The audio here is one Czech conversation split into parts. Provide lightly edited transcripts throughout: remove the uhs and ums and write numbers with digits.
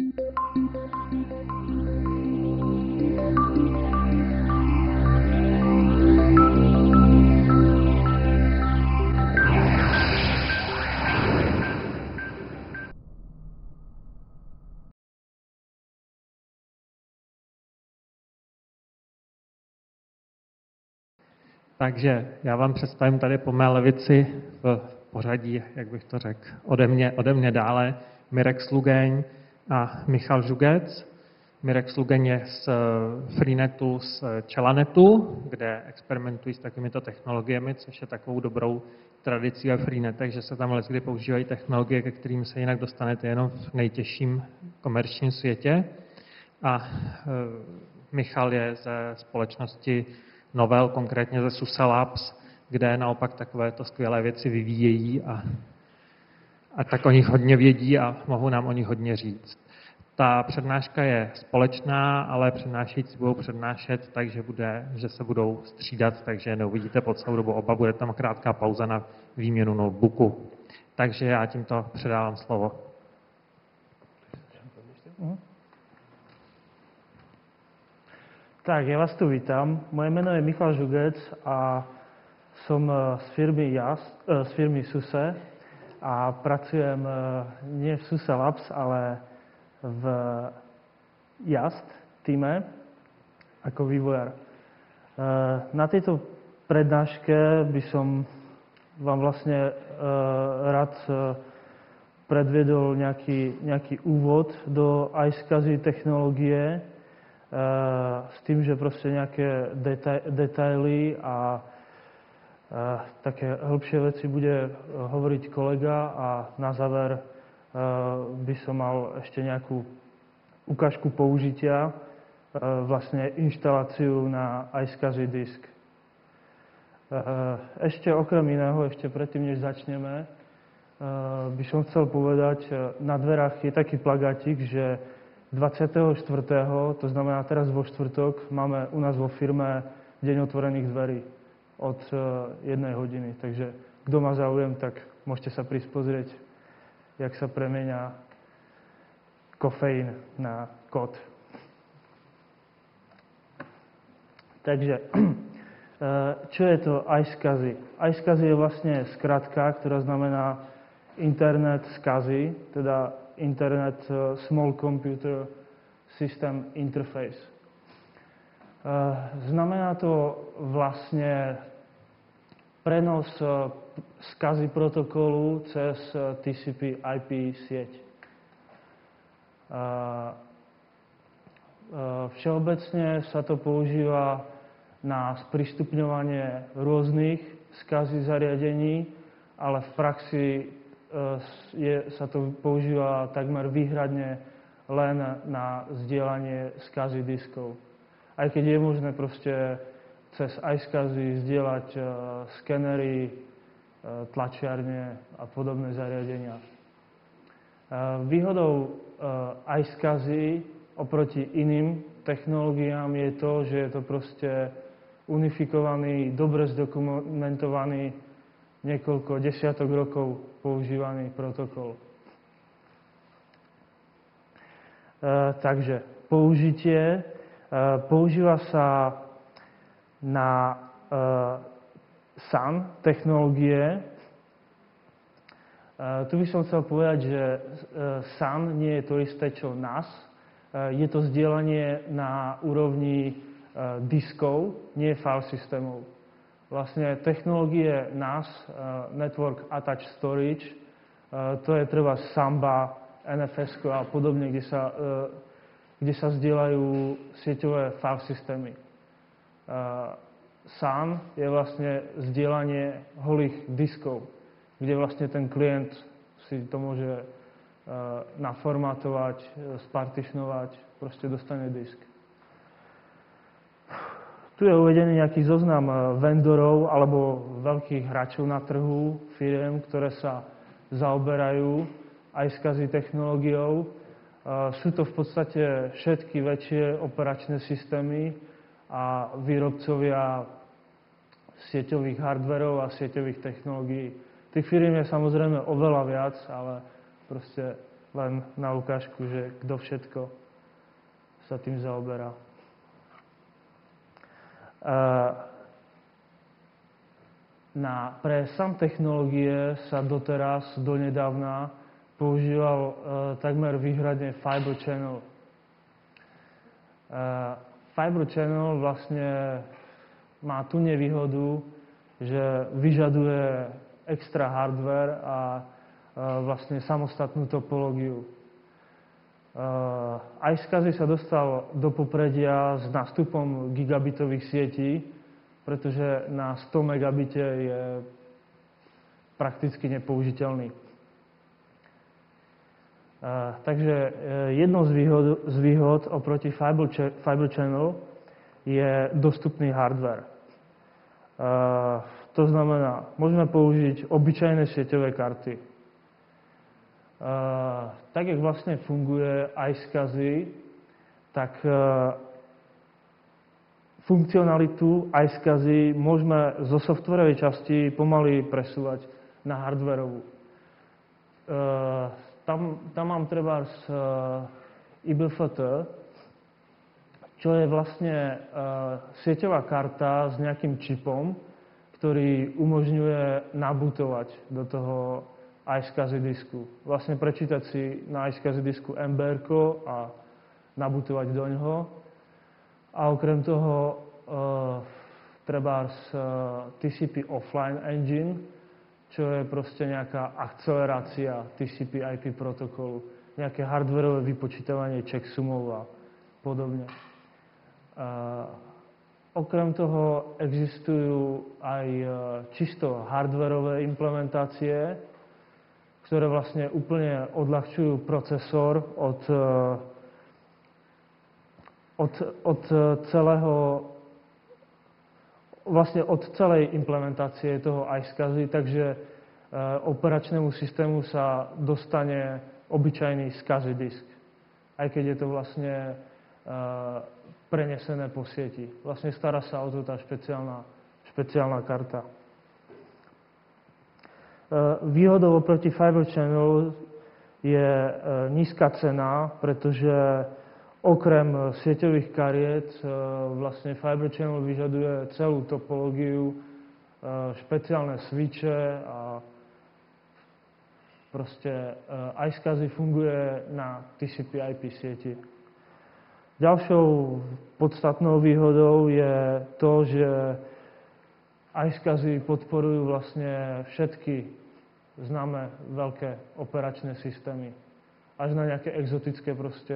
Takže já vám představím tady po mé levici v pořadí, jak bych to řekl, ode mě dále Mirek Slugeň a Michal Žugec. Mirek Slugeň je z Freenetu, z Chelanetu, kde experimentují s takovýmito technologiemi, což je takovou dobrou tradicí ve Freenetech, že se tam leckdy používají technologie, ke kterým se jinak dostanete jenom v nejtěžším komerčním světě. A Michal je ze společnosti Novell, konkrétně ze SUSE Labs, kde naopak takovéto skvělé věci vyvíjejí a tak o nich hodně vědí a mohou nám o nich hodně říct. Ta přednáška je společná, ale přednášející budou přednášet, takže že se budou střídat, takže neuvidíte po celou dobu oba, bude tam krátká pauza na výměnu notebooku. Takže já tímto předávám slovo. Tak, ja vás tu vítam. Moje meno je Michal Žugec a som z firmy SUSE a pracujem nie v SUSE Labs, ale v JAST týme ako vývojár. Na tejto prednáške by som vám vlastne rád predviedol nejaký úvod do iSCSI technológie, s tým, že proste nejaké detaily a také hĺbšie veci bude hovoriť kolega a na záver by som mal ešte nejakú ukážku použitia, vlastne inštaláciu na iSCSI disk. Ešte okrem iného, ešte predtým, než začneme, by som chcel povedať, na dverách je taký plagátik, že 24. to znamená teraz vo štvrtok, máme u nás vo firme deň otvorených dverí od 1 hodiny. Takže kto má záujem, tak môžete sa prísť pozrieť, jak sa premenia kofeín na kód. Takže, čo je to iSCSI? iSCSI je vlastne skratka, ktorá znamená Internet SCSI, teda Internet Small Computer System Interface. Znamená to vlastne prenos SCSI protokolu cez TCP/IP sieť. Všeobecne sa to používa na sprístupňovanie rôznych SCSI zariadení, ale v praxi sa to používa takmer výhradne len na zdieľanie SCSI diskov. Aj keď je možné proste cez iSCSI zdieľať skenery, tlačiarne a podobné zariadenia. Výhodou iSCSI oproti iným technológiám je to, že je to proste unifikovaný, dobre zdokumentovaný, niekoľko desiatok rokov používaný protokol. Takže použitie. Používa sa na SAN technológie. Tu by som chcel povedať, že SAN nie je to isté, čo NAS. Je to zdieľanie na úrovni diskov, nie file systémov. Vlastne technológie NAS, Network Attached Storage, to je treba Samba, NFS a podobne, kde sa zdieľajú sieťové file systémy. SAN je vlastne zdieľanie holých diskov, kde vlastne ten klient si to môže naformátovať, spartitionovať, proste dostane disk. Tu je uvedený nejaký zoznam vendorov alebo veľkých hráčov na trhu, firiem, ktoré sa zaoberajú iSCSI technológiou. Sú to v podstate všetky väčšie operačné systémy a výrobcovia sieťových hardverov a sieťových technológií. Tých firiem je samozrejme oveľa viac, ale proste len na ukážku, že kto všetko sa tým zaoberá. Pre SAM technológie sa doteraz, donedávna, používal takmer výhradne Fibre Channel. Fibre Channel vlastne má tú nevýhodu, že vyžaduje extra hardware a vlastne samostatnú topológiu. iSCSI sa dostal do popredia s nástupom gigabitových sietí, pretože na 100 megabite je prakticky nepoužiteľný. Takže jednou z výhod oproti Fibre Channel je dostupný hardware. To znamená, môžeme použiť obyčajné sieťové karty. Tak, jak vlastne funguje iSCSI, tak funkcionalitu iSCSI môžeme zo softwarovej časti pomaly presúvať na hardwarovú. Tam mám trebárs IBFT, čo je vlastne sieťová karta s nejakým čipom, ktorý umožňuje nabootovať do toho iSCSI disku. Vlastne prečítať si na iSCSI disku MBR-ko a nabootovať do ňoho. A okrem toho trebárs TCP offline engine, čo je proste nejaká akcelerácia TCP IP protokolu, nejaké hardwareové vypočítavanie checksumov a podobne. Okrem toho existujú aj čisto hardwareové implementácie, ktoré vlastne úplne odľahčujú procesor od celej implementácie toho iSCSI, takže operačnému systému sa dostane obyčajný SCSI disk, aj keď je to vlastne prenesené po sieti. Vlastne stará sa o to tá špeciálna karta. Výhodou oproti Fibre Channel je nízka cena, pretože okrem sieťových kariet vlastne Fibre Channel vyžaduje celú topológiu, špeciálne switche a proste iSCSI funguje na TCP IP sieti. Ďalšou podstatnou výhodou je to, že iSCSI podporujú vlastne všetky známe veľké operačné systémy. Až na nejaké exotické proste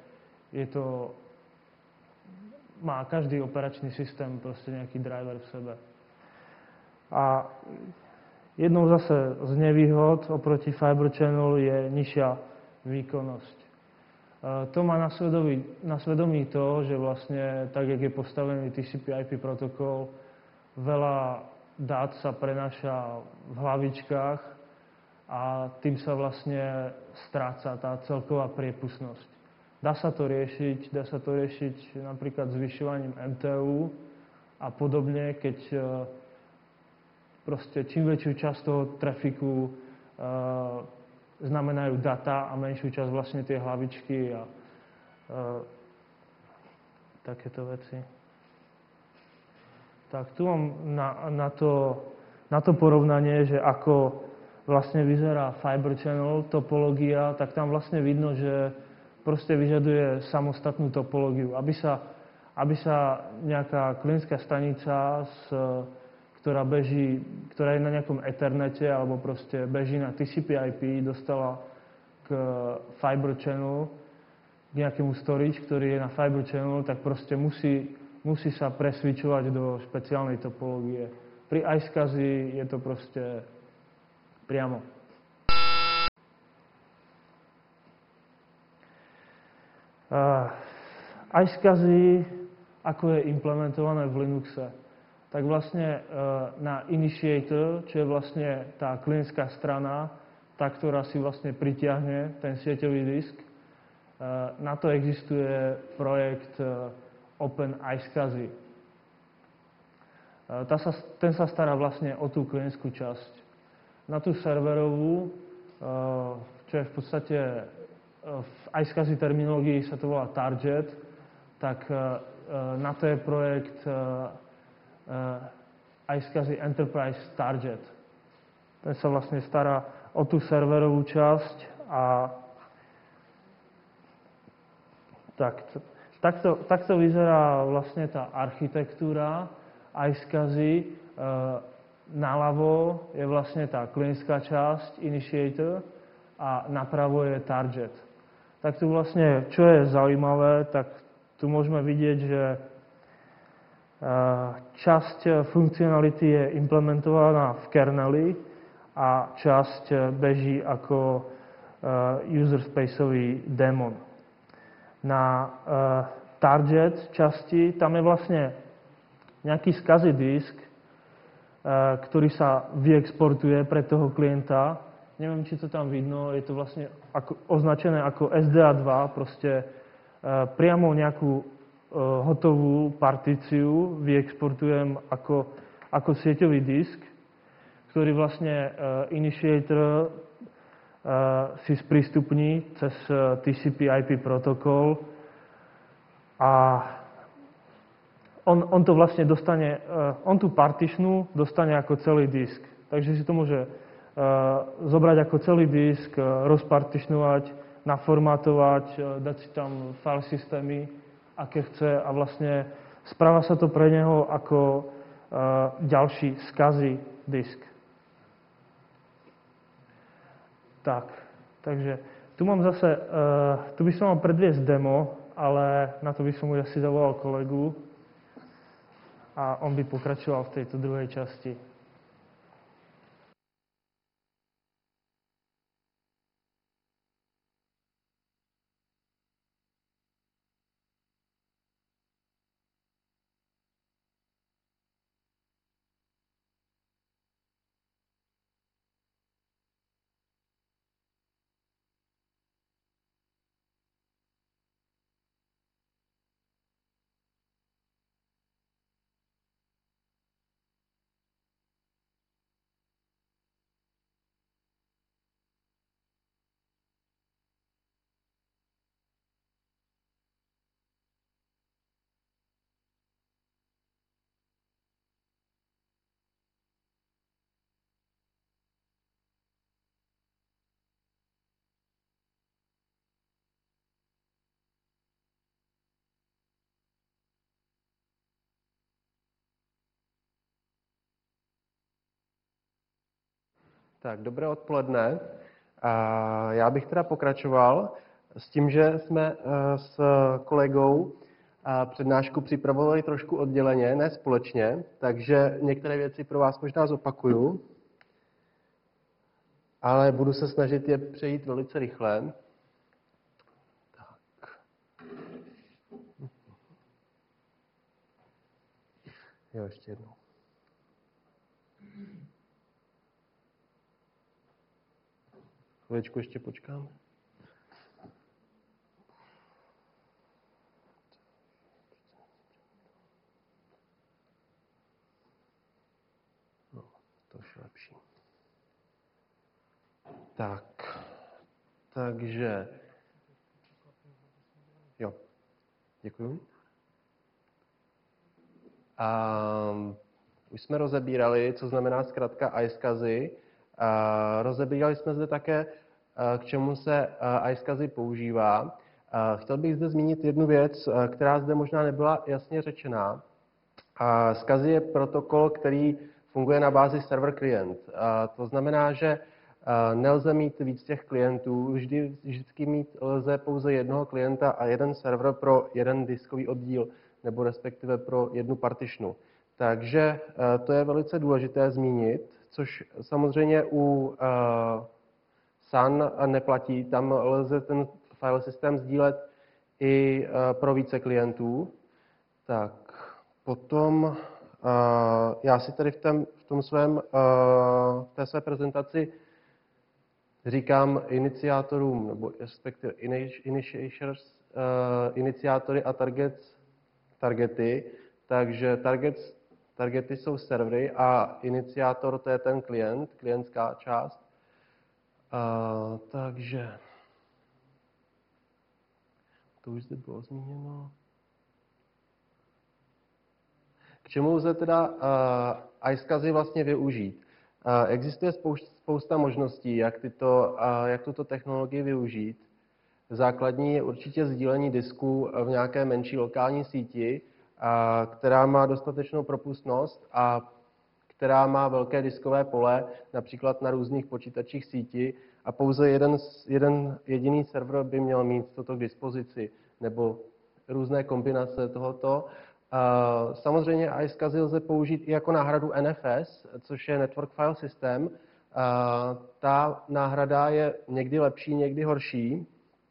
má každý operačný systém proste nejaký driver v sebe. A jednou zase z nevýhod oproti Fibre Channel je nižšia výkonnosť. To má na svedomí to, že vlastne tak, jak je postavený TCP/IP protokol, veľa dát sa prenáša v hlavičkách a tým sa vlastne stráca tá celková priepustnosť. Dá sa to riešiť napríklad zvyšovaním MTU a podobne, keď proste čím väčšiu časť toho trafiku znamenajú data a menšiu časť vlastne tie hlavičky a takéto veci. Tak tu mám na to porovnanie, že ako vlastne vyzerá Fibre Channel topológia, tak tam vlastne vidno, že proste vyžaduje samostatnú topológiu. Aby sa nejaká klientská stanica, ktorá je na nejakom Ethernete alebo proste beží na TCP/IP, dostala k Fibre Channel, k nejakému storage, ktorý je na Fibre Channel, tak proste musí sa presvičovať do špeciálnej topológie. Pri iSCSI je to proste priamo. iSCSI, ako je implementované v Linuxe, tak vlastne na Initiator, čo je vlastne tá klientská strana, tá, ktorá si vlastne pritiahne ten sieťový disk, na to existuje projekt Open iSCSI. Ten sa stará vlastne o tú klientskú časť. Na tú serverovú, čo je v podstate v iSCSI terminológii sa to volá target, tak na to je projekt iSCSI Enterprise Target. Ten sa vlastne stará o tú serverovú časť a takto vyzerá vlastne tá architektúra iSCSI. Naľavo je vlastne tá klientská časť, initiator, a napravo je target. Tak tu vlastne, čo je zaujímavé, tak tu môžeme vidieť, že časť funkcionality je implementovaná v kerneli a časť beží ako user spaceový démon. Na target časti tam je vlastne nejaký SCSI disk, ktorý sa vyexportuje pre toho klienta. Neviem, či to tam vidno, je to vlastne označené ako SDA2, proste priamo nejakú hotovú partíciu vyexportujem ako sieťový disk, ktorý vlastne initiator si sprístupní cez TCP/IP protokol a on to vlastne dostane, on tú partitionu dostane ako celý disk. Takže si to môže zobrať ako celý disk, rozpartitionovať, naformátovať, dať si tam file systémy, aké chce a vlastne správa sa to pre neho ako ďalší SCSI disk. Takže tu mám zase, tu by som mal predviesť demo, ale na to by som už asi zavolal kolegu a on by pokračoval v tejto druhej časti. Tak, dobré odpoledne. Já bych teda pokračoval s tím, že jsme s kolegou přednášku připravovali trošku odděleně, ne společně, takže některé věci pro vás možná zopakuju, ale budu se snažit je přejít velice rychle. Tak. Jo, ještě jednou. Chviličku ještě počkám. No, to už je lepší. Tak, takže... Jo, děkuju. Už jsme rozebírali, co znamená zkratka iSCSI. Rozebírali jsme zde také, k čemu se iSCSI používá. Chtěl bych zde zmínit jednu věc, která zde možná nebyla jasně řečená. SCSI je protokol, který funguje na bázi server-klient. To znamená, že nelze mít víc těch klientů, vždycky mít lze pouze jednoho klienta a jeden server pro jeden diskový oddíl, nebo respektive pro jednu partitionu. Takže to je velice důležité zmínit, což samozřejmě u SAN neplatí. Tam lze ten file systém sdílet i pro více klientů. Tak, potom já si tady v té své prezentaci říkám iniciátorům, nebo respektive initiators, iniciátory a targety. Takže targety jsou servery a iniciátor to je ten klientská část. Takže To už zde bylo zmíněno. K čemu lze teda iSCSI vlastně využít? Existuje spousta možností, jak tuto technologii využít. Základní je určitě sdílení disků v nějaké menší lokální síti, která má dostatečnou propustnost a která má velké diskové pole, například na různých počítačích síti, a pouze jeden jediný server by měl mít toto k dispozici, nebo různé kombinace tohoto. Samozřejmě iSCSI lze použít i jako náhradu NFS, což je Network File System. Ta náhrada je někdy lepší, někdy horší.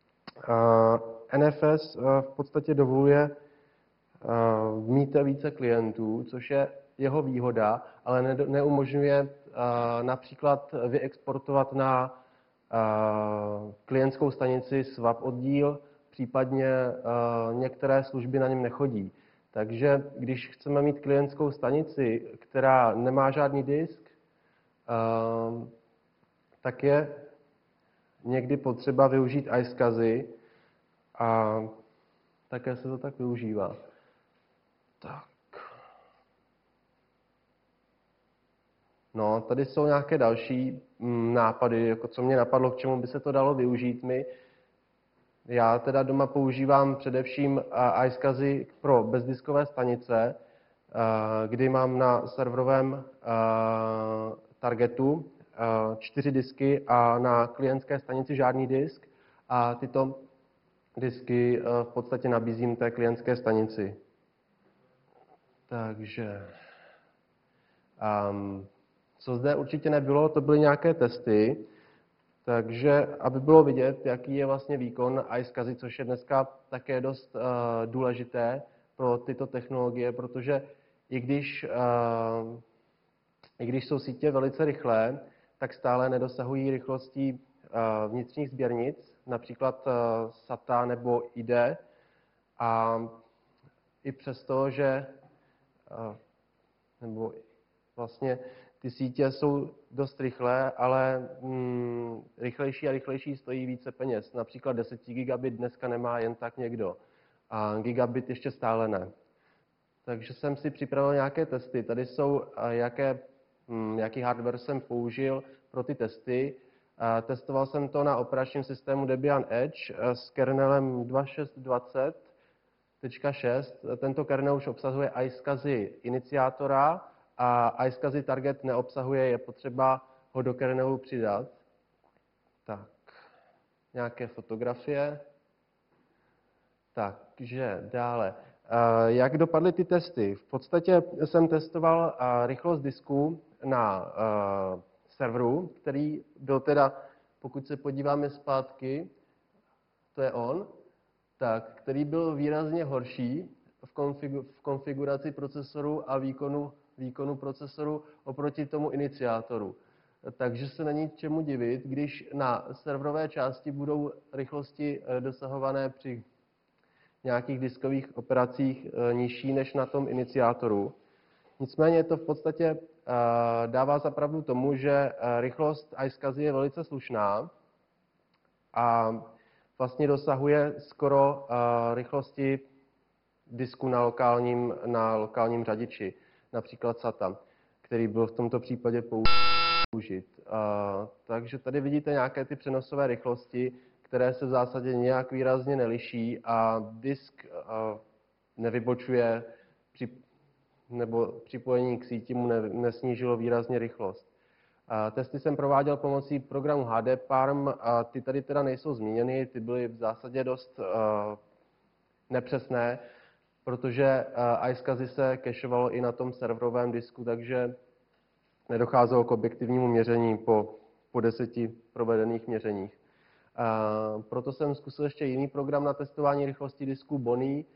NFS v podstatě dovoluje mít více klientů, což je jeho výhoda, ale neumožňuje například vyexportovat na klientskou stanici swap oddíl, případně některé služby na něm nechodí. Takže když chceme mít klientskou stanici, která nemá žádný disk, tak je někdy potřeba využít iSCSI a také se to tak využívá. Tak. No, tady jsou nějaké další nápady, jako co mě napadlo, k čemu by se to dalo využít. Já teda doma používám především iSCSI pro bezdiskové stanice, kdy mám na serverovém targetu 4 disky a na klientské stanici žádný disk. A tyto disky v podstatě nabízím té klientské stanici. Takže co zde určitě nebylo, to byly nějaké testy. Takže aby bylo vidět, jaký je vlastně výkon iSCSI, což je dneska také dost důležité pro tyto technologie, protože i když jsou sítě velice rychlé, tak stále nedosahují rychlostí vnitřních sběrnic, například SATA nebo ID. A i přesto, že nebo vlastně ty sítě jsou dost rychlé, ale rychlejší a rychlejší stojí více peněz. Například 10 gigabit dneska nemá jen tak někdo a gigabit ještě stále ne. Takže jsem si připravil nějaké testy. Tady jsou, jaký hardware jsem použil pro ty testy. Testoval jsem to na operačním systému Debian Edge s kernelem 2620.6. Tento kernel už obsahuje iSCSI iniciátora a iSCSI target neobsahuje, je potřeba ho do kernelu přidat. Tak, nějaké fotografie. Takže dále. Jak dopadly ty testy? V podstatě jsem testoval rychlost disku na serveru, který byl teda, pokud se podíváme zpátky, to je on, tak, který byl výrazně horší v konfiguraci procesoru a výkonu procesoru oproti tomu iniciátoru. Takže se není čemu divit, když na serverové části budou rychlosti dosahované při nějakých diskových operacích nižší než na tom iniciátoru. Nicméně to v podstatě dává za pravdu tomu, že rychlost iSCSI je velice slušná a vlastně dosahuje skoro rychlosti disku na lokálním řadiči, například SATA, který byl v tomto případě použit. Takže tady vidíte nějaké ty přenosové rychlosti, které se v zásadě nějak výrazně neliší a disk nevybočuje nebo připojení k síti mu nesnížilo výrazně rychlost. Testy jsem prováděl pomocí programu HDParm a ty tady teda nejsou zmíněny, ty byly v zásadě dost nepřesné, protože iSCSI se cacheovalo i na tom serverovém disku, takže nedocházelo k objektivnímu měření po 10 provedených měřeních. Proto jsem zkusil ještě jiný program na testování rychlosti disku Bonnie++,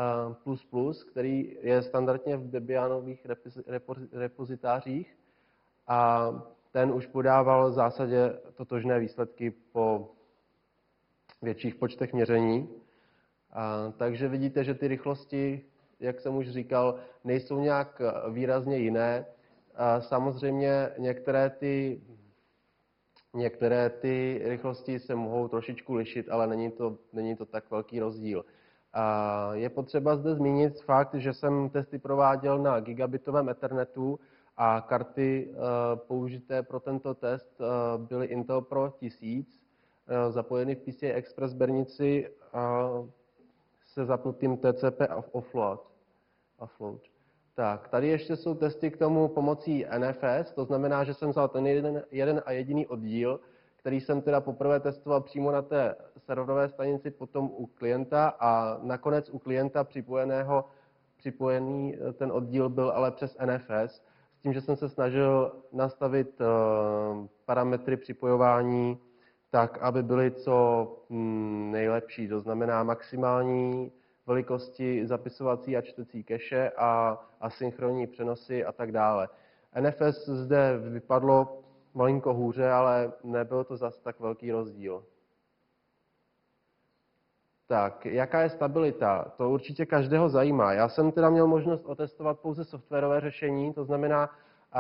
který je standardně v Debianových repozitářích a ten už podával v zásadě totožné výsledky po větších počtech měření. Takže vidíte, že ty rychlosti, jak jsem už říkal, nejsou nějak výrazně jiné. Samozřejmě některé ty Některé ty rychlosti se mohou trošičku lišit, ale není to tak velký rozdíl. Je potřeba zde zmínit fakt, že jsem testy prováděl na gigabitovém Ethernetu a karty použité pro tento test byly Intel Pro 1000, zapojeny v PCI Express bernici se zapnutým TCP offload. Tak, tady ještě jsou testy k tomu pomocí NFS, to znamená, že jsem vzal ten jeden a jediný oddíl, který jsem teda poprvé testoval přímo na té serverové stanici, potom u klienta a nakonec u klienta připojený ten oddíl byl ale přes NFS, s tím, že jsem se snažil nastavit parametry připojování tak, aby byly co nejlepší, to znamená maximální velikosti zapisovací a čtecí cache a asynchronní přenosy a tak dále. NFS zde vypadlo malinko hůře, ale nebyl to zas tak velký rozdíl. Tak, jaká je stabilita? To určitě každého zajímá. Já jsem teda měl možnost otestovat pouze softwarové řešení, to znamená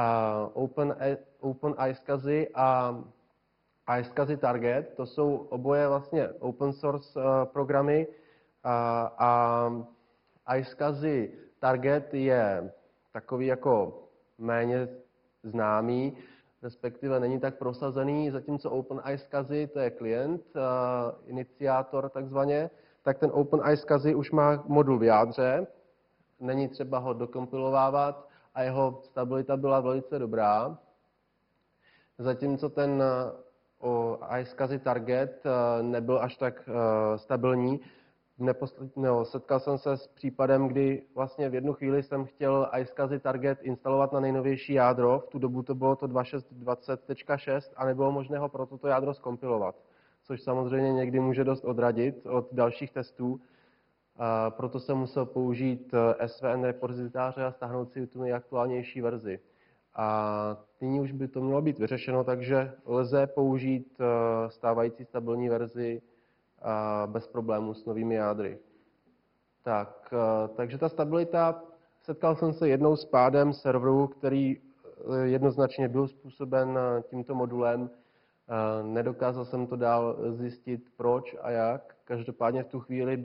Open iSCSI a iSCSI Target. To jsou oboje vlastně open source programy a iSCSI Target je takový jako méně známý, respektive není tak prosazený, zatímco Open iSCSI, to je klient, iniciátor takzvaně, tak ten Open iSCSI už má modul v jádře, není třeba ho dokompilovávat a jeho stabilita byla velice dobrá. Zatímco ten iSCSI Target nebyl až tak stabilní. Setkal jsem se s případem, kdy vlastně v jednu chvíli jsem chtěl iSCSI Target instalovat na nejnovější jádro, v tu dobu to bylo to 2.6.20.6 a nebylo možné ho pro toto jádro zkompilovat, což samozřejmě někdy může dost odradit od dalších testů. Proto jsem musel použít SVN repozitáře a stáhnout si tu nejaktuálnější verzi. A nyní už by to mělo být vyřešeno, takže lze použít stávající stabilní verzi bez problémů s novými jádry. Tak, takže ta stabilita, setkal jsem se jednou s pádem serveru, který jednoznačně byl způsoben tímto modulem. Nedokázal jsem to dál zjistit, proč a jak. Každopádně v tu chvíli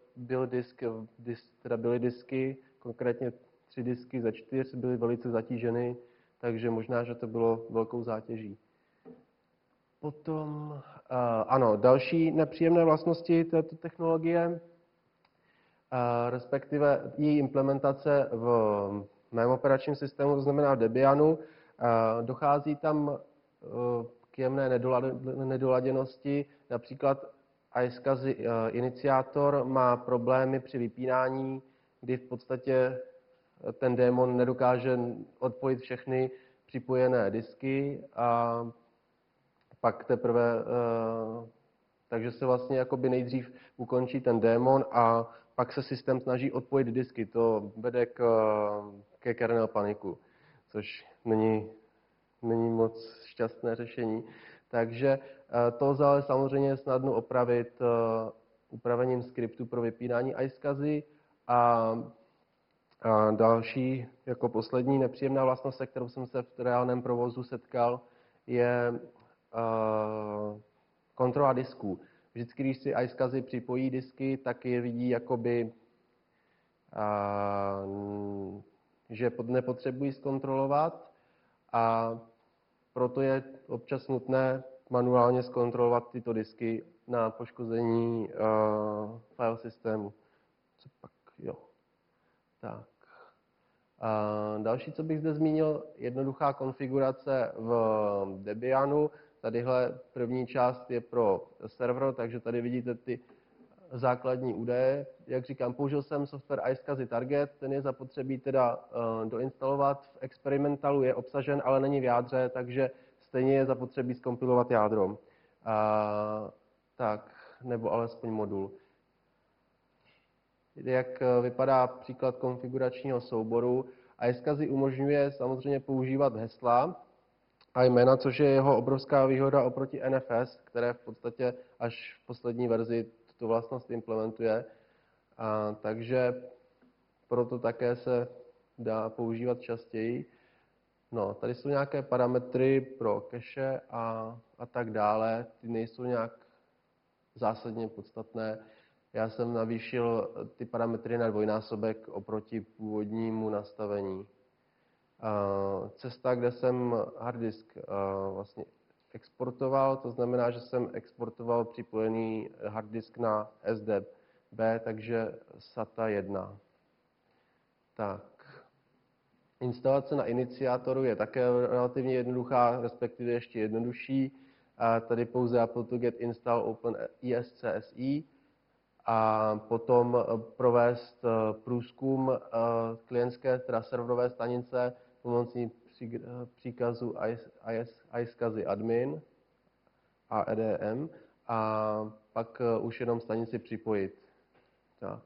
byly disky, konkrétně 3 disky ze 4 byly velice zatíženy, takže možná, že to bylo velkou zátěží. Potom, ano, další nepříjemné vlastnosti této technologie, respektive její implementace v mém operačním systému, to znamená v Debianu, dochází tam k jemné nedoladěnosti. Například iSCSI iniciátor má problémy při vypínání, kdy v podstatě ten démon nedokáže odpojit všechny připojené disky a pak teprve, takže se vlastně jakoby nejdřív ukončí ten démon a pak se systém snaží odpojit disky. To vede ke kernel paniku, což není moc šťastné řešení. Takže to lze ale samozřejmě snadno opravit upravením skriptu pro vypínání iSCSI a další, jako poslední nepříjemná vlastnost, se kterou jsem se v reálném provozu setkal, je kontrola disků. Vždycky, když si iSCSI připojí disky, tak je vidí jakoby, že nepotřebují zkontrolovat a proto je občas nutné manuálně zkontrolovat tyto disky na poškození file systému. Co pak? Jo. Tak. Další, co bych zde zmínil, jednoduchá konfigurace v Debianu. Tadyhle první část je pro server, takže tady vidíte ty základní údaje. Jak říkám, použil jsem software iSCSI Target, ten je zapotřebí teda doinstalovat. V experimentalu je obsažen, ale není v jádře, takže stejně je zapotřebí zkompilovat jádro. Tak, nebo alespoň modul. Jak vypadá příklad konfiguračního souboru. iSCSI umožňuje samozřejmě používat hesla a jména, což je jeho obrovská výhoda oproti NFS, které v podstatě až v poslední verzi tuto vlastnost implementuje. Takže proto také se dá používat častěji. No, tady jsou nějaké parametry pro cache a tak dále. Ty nejsou nějak zásadně podstatné. Já jsem navýšil ty parametry na dvojnásobek oproti původnímu nastavení. Cesta, kde jsem harddisk vlastně exportoval, to znamená, že jsem exportoval připojený harddisk na SDB, takže SATA 1. Tak. Instalace na iniciátoru je také relativně jednoduchá, respektive ještě jednodušší. Tady pouze apt-get install open ESCSI a potom provést průzkum klientské, teda serverové stanice pomocí příkazu iSCSI admin a EDM a pak už jenom stanici připojit. Tak.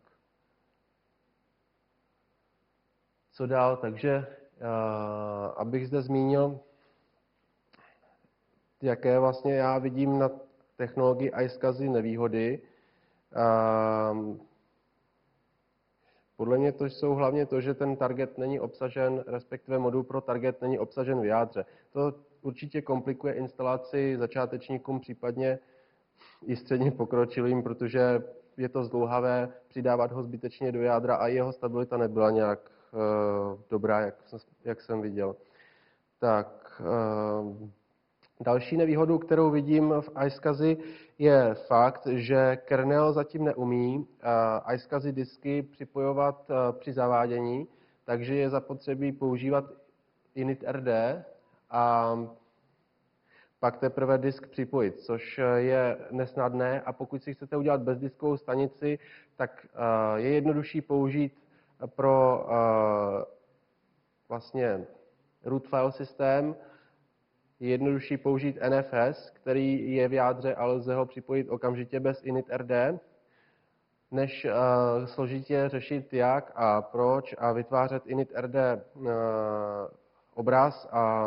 Co dál? Takže, abych zde zmínil, jaké vlastně já vidím na technologii iSCSI nevýhody. Podle mě to jsou hlavně to, že ten target není obsažen, respektive modul pro target není obsažen v jádře. To určitě komplikuje instalaci začátečníkům, případně i středně pokročilým, protože je to zdlouhavé přidávat ho zbytečně do jádra a jeho stabilita nebyla nějak dobrá, jak jsem viděl. Tak, další nevýhodu, kterou vidím v iSCSI, je fakt, že kernel zatím neumí iSCSI disky připojovat při zavádění, takže je zapotřebí používat initRD a pak teprve disk připojit, což je nesnadné a pokud si chcete udělat bezdiskovou stanici, tak je jednodušší použít pro vlastně root file systém, je jednodušší použít NFS, který je v jádře a lze ho připojit okamžitě bez initRD, než složitě řešit jak a proč a vytvářet initRD obraz a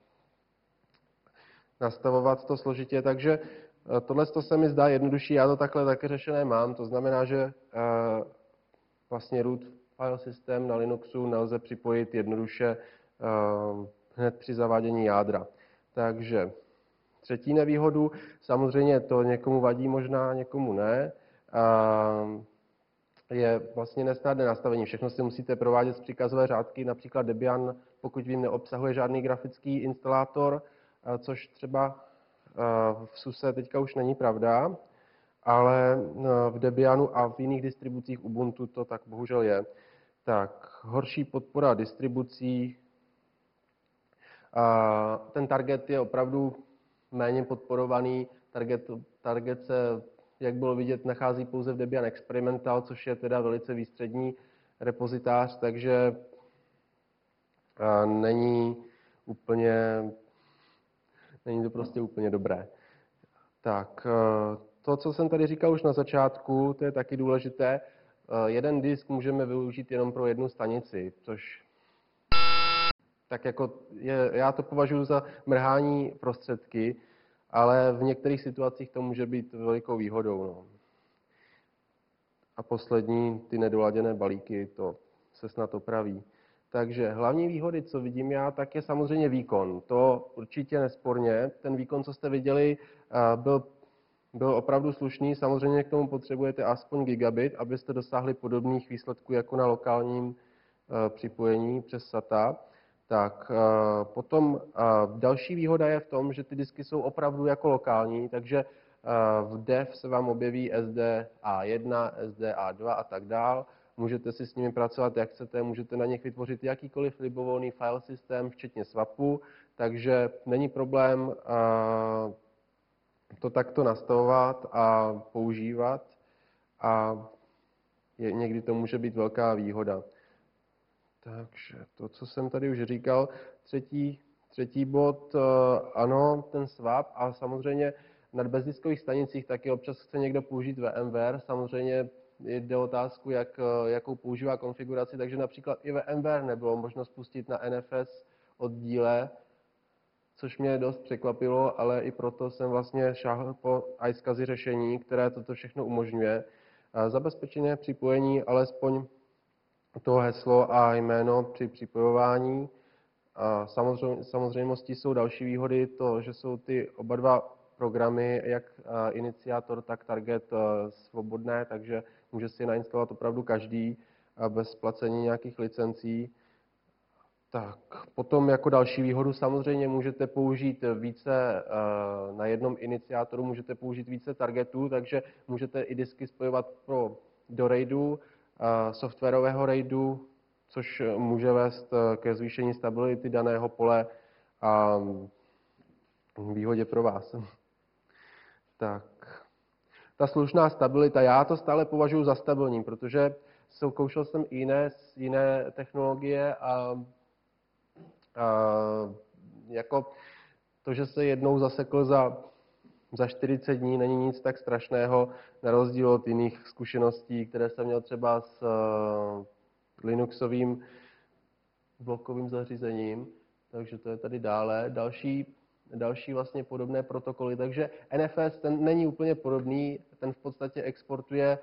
nastavovat to složitě. Takže tohle se mi zdá jednodušší, já to takhle také řešené mám, to znamená, že vlastně root file systém na Linuxu nelze připojit jednoduše hned při zavádění jádra. Takže třetí nevýhodu, samozřejmě to někomu vadí, možná někomu ne, je vlastně nesnadné nastavení. Všechno si musíte provádět z příkazové řádky, například Debian, pokud vím, neobsahuje žádný grafický instalátor, což třeba v SUSE teďka už není pravda, ale v Debianu a v jiných distribucích Ubuntu to tak bohužel je. Tak, horší podpora distribucí. Ten target je opravdu méně podporovaný. Target se, jak bylo vidět, nachází pouze v Debian Experimental, což je teda velice výstřední repozitář, takže není to prostě úplně dobré. Tak, to, co jsem tady říkal už na začátku, to je taky důležité. Jeden disk můžeme využít jenom pro jednu stanici, což tak jako já to považuji za mrhání prostředky, ale v některých situacích to může být velikou výhodou. No. A poslední, ty nedoladěné balíky, to se snad opraví. Takže hlavní výhody, co vidím já, tak je samozřejmě výkon. To určitě nesporně. Ten výkon, co jste viděli, byl opravdu slušný. Samozřejmě k tomu potřebujete aspoň gigabit, abyste dosáhli podobných výsledků jako na lokálním připojení přes SATA. Tak potom další výhoda je v tom, že ty disky jsou opravdu jako lokální, takže v dev se vám objeví SDA1, SDA2 a tak dál. Můžete si s nimi pracovat, jak chcete, můžete na nich vytvořit jakýkoliv libovolný file systém, včetně swapu, takže není problém to takto nastavovat a používat a někdy to může být velká výhoda. Takže to, co jsem tady už říkal, třetí bod, ano, ten swap a samozřejmě na bezdiskových stanicích taky občas chce někdo použít VMware, samozřejmě jde otázku, jakou používá konfiguraci, takže například i VMware nebylo možno spustit na NFS oddíle, což mě dost překvapilo, ale i proto jsem vlastně šáhl po iSCSI řešení, které toto všechno umožňuje. Zabezpečené připojení alespoň to heslo a jméno při připojování A samozřejmostí jsou další výhody, to, že jsou ty oba dva programy, jak Iniciátor, tak Target, svobodné, takže může si je nainstalovat opravdu každý bez placení nějakých licencí. Tak, potom jako další výhodu samozřejmě můžete použít více, na jednom iniciátoru můžete použít více targetů, takže můžete i disky spojovat do RAIDu, softwarového RAIDu, což může vést ke zvýšení stability daného pole a výhodě pro vás. Tak, ta slušná stabilita, já to stále považuji za stabilní, protože zkoušel jsem i jiné technologie a jako to, že se jednou zasekl za 40 dní, není nic tak strašného, na rozdíl od jiných zkušeností, které jsem měl třeba s Linuxovým blokovým zařízením. Takže to je tady dále. Další vlastně podobné protokoly. Takže NFS ten není úplně podobný, ten v podstatě exportuje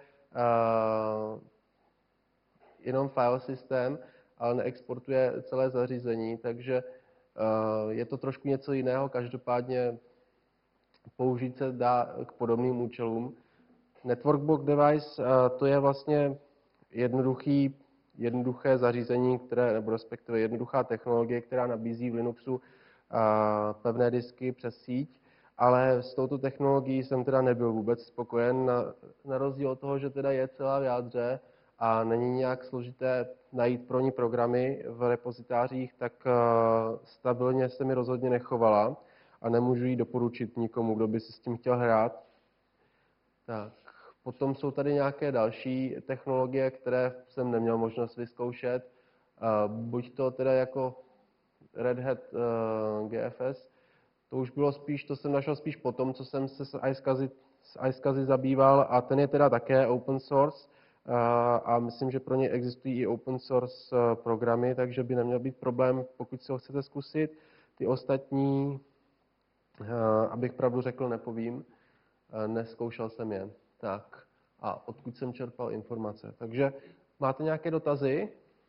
jenom file systém, ale neexportuje celé zařízení, takže je to trošku něco jiného, každopádně použít se dá k podobným účelům. Network Block Device, to je vlastně jednoduché zařízení, nebo respektive jednoduchá technologie, která nabízí v Linuxu pevné disky přes síť, ale s touto technologií jsem teda nebyl vůbec spokojen, na rozdíl od toho, že teda je celá v jádře a není nějak složité najít pro ní programy v repozitářích, tak stabilně se mi rozhodně nechovala a nemůžu ji doporučit nikomu, kdo by si s tím chtěl hrát. Tak, potom jsou tady nějaké další technologie, které jsem neměl možnost vyzkoušet. Buď to teda jako Red Hat GFS, to už bylo spíš, to jsem našel spíš potom, co jsem se s iSCSI zabýval a ten je teda také open source a myslím, že pro ně existují i open source programy, takže by neměl být problém, pokud si ho chcete zkusit. Ty ostatní, abych pravdu řekl, nepovím, nezkoušel jsem je. Tak, a odkud jsem čerpal informace. Takže máte nějaké dotazy?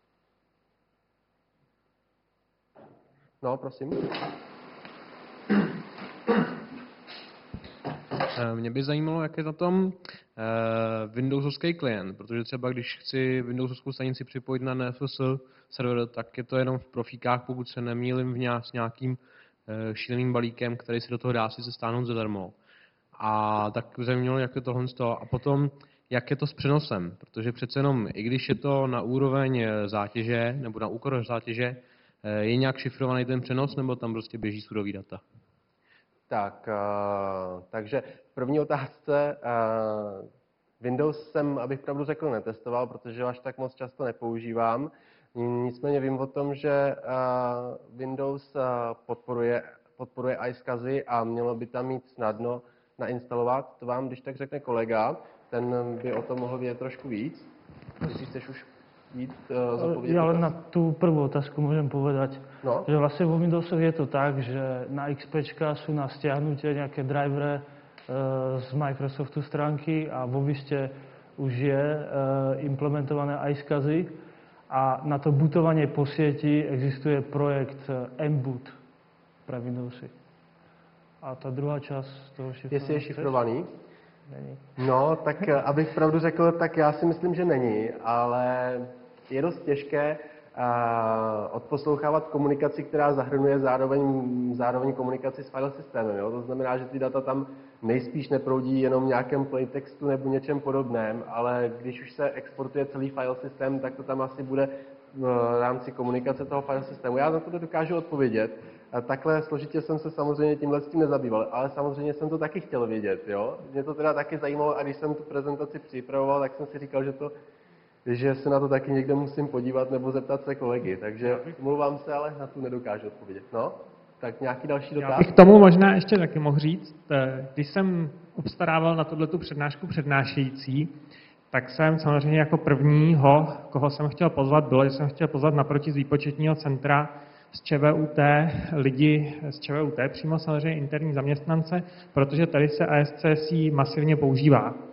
No, prosím. Mě by zajímalo, jak je na tom Windowsovský klient, protože třeba když chci Windowsovskou stanici připojit na NFS server, tak je to jenom v profíkách, pokud se nemýlím s nějakým šíleným balíkem, který se do toho dá sice stáhnout zadarmo. A tak zajímalo, jak je tohle z toho. A potom, jak je to s přenosem, protože přece jenom, i když je to na úroveň zátěže, nebo na úkor zátěže, je nějak šifrovaný ten přenos, nebo tam prostě běží surový data? Tak, takže v první otázce Windows jsem, abych pravdu řekl, netestoval, protože ho až tak moc často nepoužívám. Nicméně vím o tom, že Windows podporuje iSCSI a mělo by tam mít snadno nainstalovat. To vám, když tak řekne kolega, ten by o tom mohl vědět trošku víc. Jestli chceš už jít zodpovědět. Ja len na tú prvú otázku môžem povedať, No. že vlastne vo Windowsoch je to tak, že na XPčka sú na stiahnutie nejaké drivere z Microsoftu stránky a vo Viste už je implementované iSCSI a na to bootovanie po sieti existuje projekt mBoot pre Windowsy. A ta druhá část toho šifrování. Jestli je šifrovaný? Není. No, tak abych pravdu řekl, tak já si myslím, že není, ale je dost těžké odposlouchávat komunikaci, která zahrnuje zároveň komunikaci s file systémem. Jo? To znamená, že ty data tam nejspíš neproudí jenom v nějakém playtextu nebo něčem podobném, ale když už se exportuje celý file systém, tak to tam asi bude v rámci komunikace toho file systému. Já na to dokážu odpovědět. A takhle složitě jsem se samozřejmě tímhle s tím nezabýval, ale samozřejmě jsem to taky chtěl vědět. Jo? Mě to teda taky zajímalo a když jsem tu prezentaci připravoval, tak jsem si říkal, že se na to taky někde musím podívat nebo zeptat se kolegy. Takže mluvám se, ale na tu nedokážu odpovědět. No? Tak nějaký další dotaz? Já bych tomu možná ještě taky mohl říct. Když jsem obstarával na tuto přednášku přednášející, tak jsem samozřejmě jako prvního, koho jsem chtěl pozvat, bylo, že jsem chtěl pozvat naproti z výpočetního centra z ČVUT lidi z ČVUT, přímo samozřejmě interní zaměstnance, protože tady se ASCSI masivně používá.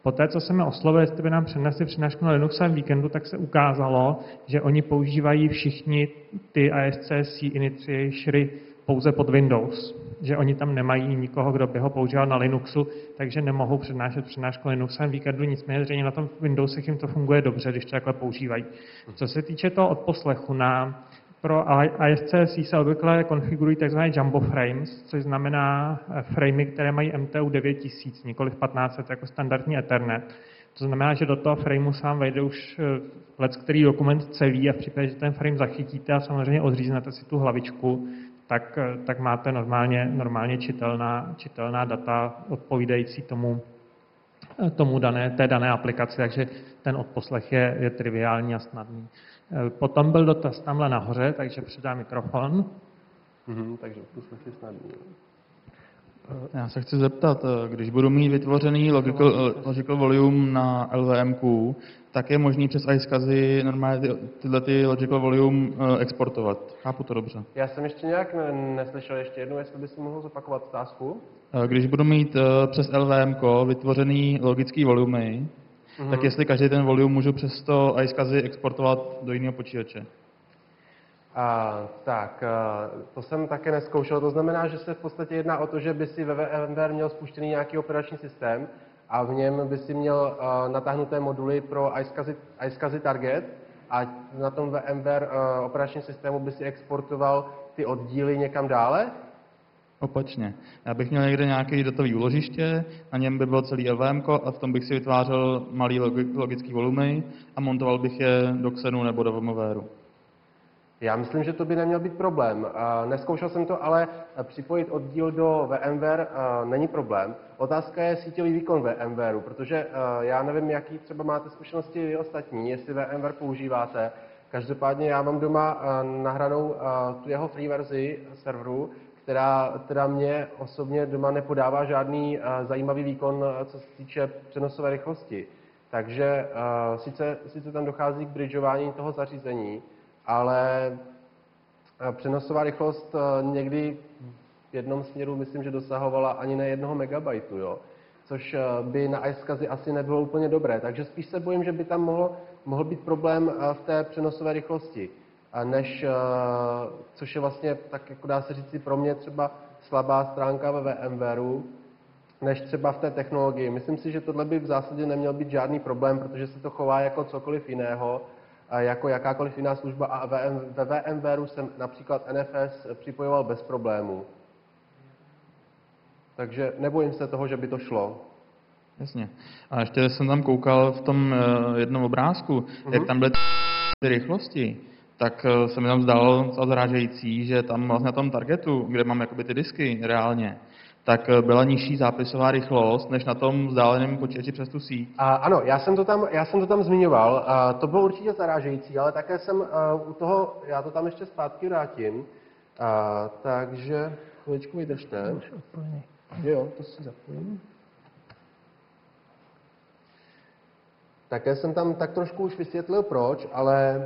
Poté, co jsme oslovili, jestli by nám přenesli přednášku na Linuxovém víkendu, tak se ukázalo, že oni používají všichni ty ASCSI initiatory pouze pod Windows. Že oni tam nemají nikoho, kdo by ho používal na Linuxu, takže nemohou přednášet přednášku na Linuxovém víkendu, nicméně zřejmě na tom Windowsech jim to funguje dobře, když to takhle používají. Co se týče toho odposlechu, pro ASCSI se obvykle konfigurují tzv. Jumbo frames, což znamená framey, které mají MTU 9000, nikoli 1500 jako standardní Ethernet. To znamená, že do toho frameu se vám vejde už leckterý dokument celý a v případě, že ten frame zachytíte a samozřejmě odříznete si tu hlavičku, tak máte normálně čitelná data odpovídající té dané aplikaci, takže ten odposlech je triviální a snadný. Potom byl dotaz tamhle nahoře, takže předám mikrofon. Takže odposlech je snadný. Já se chci zeptat, když budu mít vytvořený logical volume na LVMQ, tak je možný přes iSCSI normálně tyhle logical volume exportovat. Chápu to dobře. Já jsem ještě nějak neslyšel ještě jednou, jestli bys mohl zopakovat otázku. Když budu mít přes LVMQ vytvořený logický volumy, tak jestli každý ten volume můžu přes to iSCSI exportovat do jiného počítače. To jsem také neskoušel. To znamená, že se v podstatě jedná o to, že by si ve VMware měl spuštěný nějaký operační systém a v něm by si měl natáhnuté moduly pro iSCSI Target a na tom VMware operačním systému by si exportoval ty oddíly někam dále? Opačně. Já bych měl někde nějaké datové úložiště, na něm by bylo celý LVM a v tom bych si vytvářel malý logický volumy a montoval bych je do Xenu nebo do VMwareu. Já myslím, že to by neměl být problém. Neskoušel jsem to, ale připojit oddíl do VMware není problém. Otázka je síťový výkon VMwareu, protože já nevím, jaký třeba máte zkušenosti vy ostatní, jestli VMware používáte. Každopádně já mám doma nahranou tu jeho free verzi serveru, která mě osobně doma nepodává žádný zajímavý výkon, co se týče přenosové rychlosti. Takže sice tam dochází k bridžování toho zařízení, ale přenosová rychlost někdy v jednom směru myslím, že dosahovala ani ne 1 megabajtu, jo? Což by na iSCSI asi nebylo úplně dobré. Takže spíš se bojím, že by tam mohl být problém v té přenosové rychlosti, což je vlastně, tak jako dá se říct, pro mě třeba slabá stránka ve VMwareu, než třeba v té technologii. Myslím si, že tohle by v zásadě neměl být žádný problém, protože se to chová jako cokoliv jiného, jako jakákoliv jiná služba a ve VMwareu jsem například NFS připojoval bez problémů. Takže nebojím se toho, že by to šlo. Jasně. A ještě jsem tam koukal v tom jednom obrázku, jak tam byly ty rychlosti, tak se mi tam zdálo zarážející, že tam vlastně na tom targetu, kde mám jakoby ty disky reálně, tak byla nižší zápisová rychlost, než na tom vzdáleném počítači přes tu síť. Ano, já jsem to tam zmiňoval. To bylo určitě zarážející, ale také jsem u toho, já to tam ještě zpátky vrátím. Takže chviličku vydržte. Jo, to si zapojím. Také jsem tam tak trošku už vysvětlil proč, ale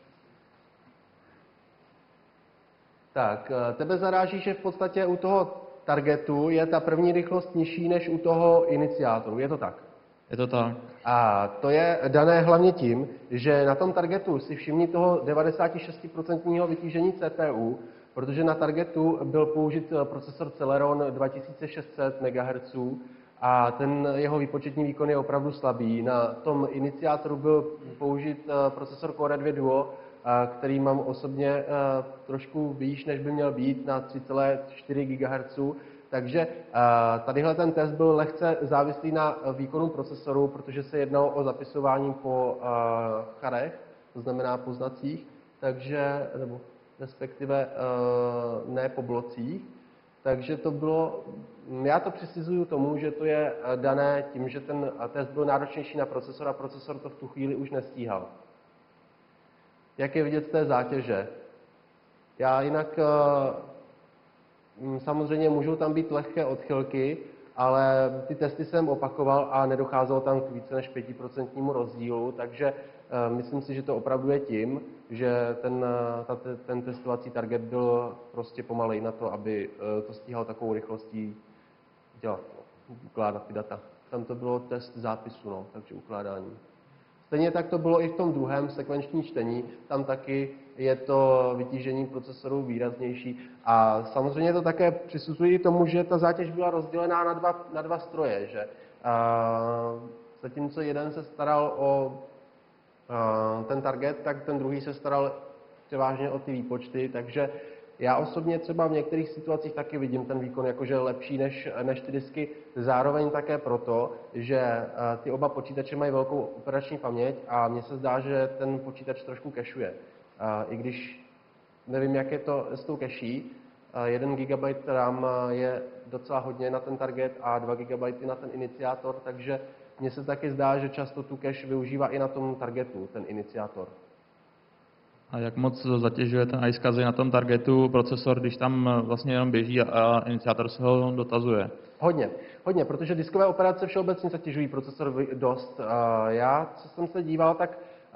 tak, tebe zaráží, že v podstatě u toho targetu je ta první rychlost nižší než u toho iniciátoru. Je to tak? Je to tak. A to je dané hlavně tím, že na tom targetu si všimni toho 96% vytížení CPU, protože na targetu byl použit procesor Celeron 2600 MHz a ten jeho výpočetní výkon je opravdu slabý. Na tom iniciátoru byl použit procesor Core 2 Duo, který mám osobně trošku výš, než by měl být, na 3,4 GHz. Takže tadyhle ten test byl lehce závislý na výkonu procesoru, protože se jednalo o zapisování po charech, to znamená po znacích, takže, nebo respektive ne po blocích. Takže to bylo, já to přisuzuju tomu, že to je dané tím, že ten test byl náročnější na procesor a procesor to v tu chvíli už nestíhal. Jak je vidět z té zátěže? Já jinak samozřejmě můžou tam být lehké odchylky, ale ty testy jsem opakoval a nedocházelo tam k více než 5% rozdílu, takže myslím si, že to opravdu je tím, že ten testovací target byl prostě pomalej na to, aby to stíhal takovou rychlostí dělat, ukládat ty data. tam to bylo test zápisu, no, takže ukládání. Stejně tak to bylo i v tom druhém sekvenční čtení, tam taky je to vytížení procesoru výraznější. A samozřejmě to také přisuzují tomu, že ta zátěž byla rozdělená na dva stroje, že zatímco jeden se staral o ten target, tak ten druhý se staral převážně o ty výpočty, takže já osobně třeba v některých situacích taky vidím ten výkon jakože lepší než ty disky, zároveň také proto, že ty oba počítače mají velkou operační paměť a mně se zdá, že ten počítač trošku cacheuje. I když nevím, jak je to s tou caší, 1 GB RAM je docela hodně na ten target a 2 GB na ten iniciátor, takže mně se taky zdá, že často tu cache využívá i na tom targetu, ten iniciátor. A jak moc zatěžuje ten iSCSI na tom targetu procesor, když tam vlastně jenom běží a iniciátor se ho dotazuje? Hodně, protože diskové operace všeobecně zatěžují procesor dost. Já, co jsem se díval, tak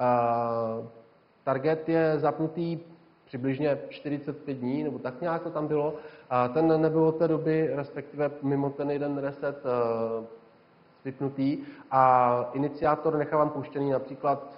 target je zapnutý přibližně 45 dní, nebo tak nějak to tam bylo. Ten nebyl od té doby, respektive mimo ten jeden reset vypnutý a iniciátor nechávám puštěný například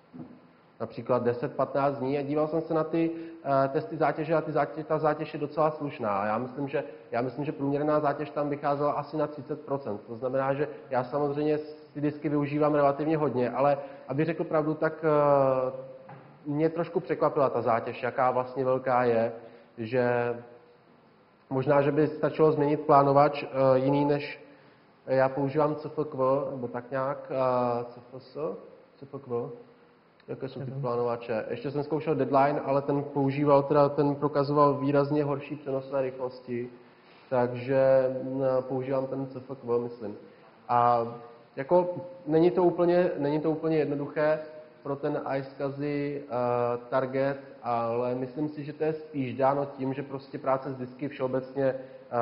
10-15 dní a díval jsem se na ty testy zátěže a ta zátěž je docela slušná. Já myslím, že průměrná zátěž tam vycházela asi na 30%. To znamená, že já samozřejmě ty disky využívám relativně hodně, ale aby řekl pravdu, tak mě trošku překvapila ta zátěž, jaká vlastně velká je, že možná, že by stačilo změnit plánovač jiný než já používám CFQ, nebo tak nějak, CFQ, jaké jsou ty plánovače. Ještě jsem zkoušel Deadline, ale ten prokazoval výrazně horší přenosové rychlosti, takže používám ten CFQ, myslím. A jako není to úplně jednoduché pro ten iSCSI target, ale myslím si, že to je spíš dáno tím, že prostě práce s disky všeobecně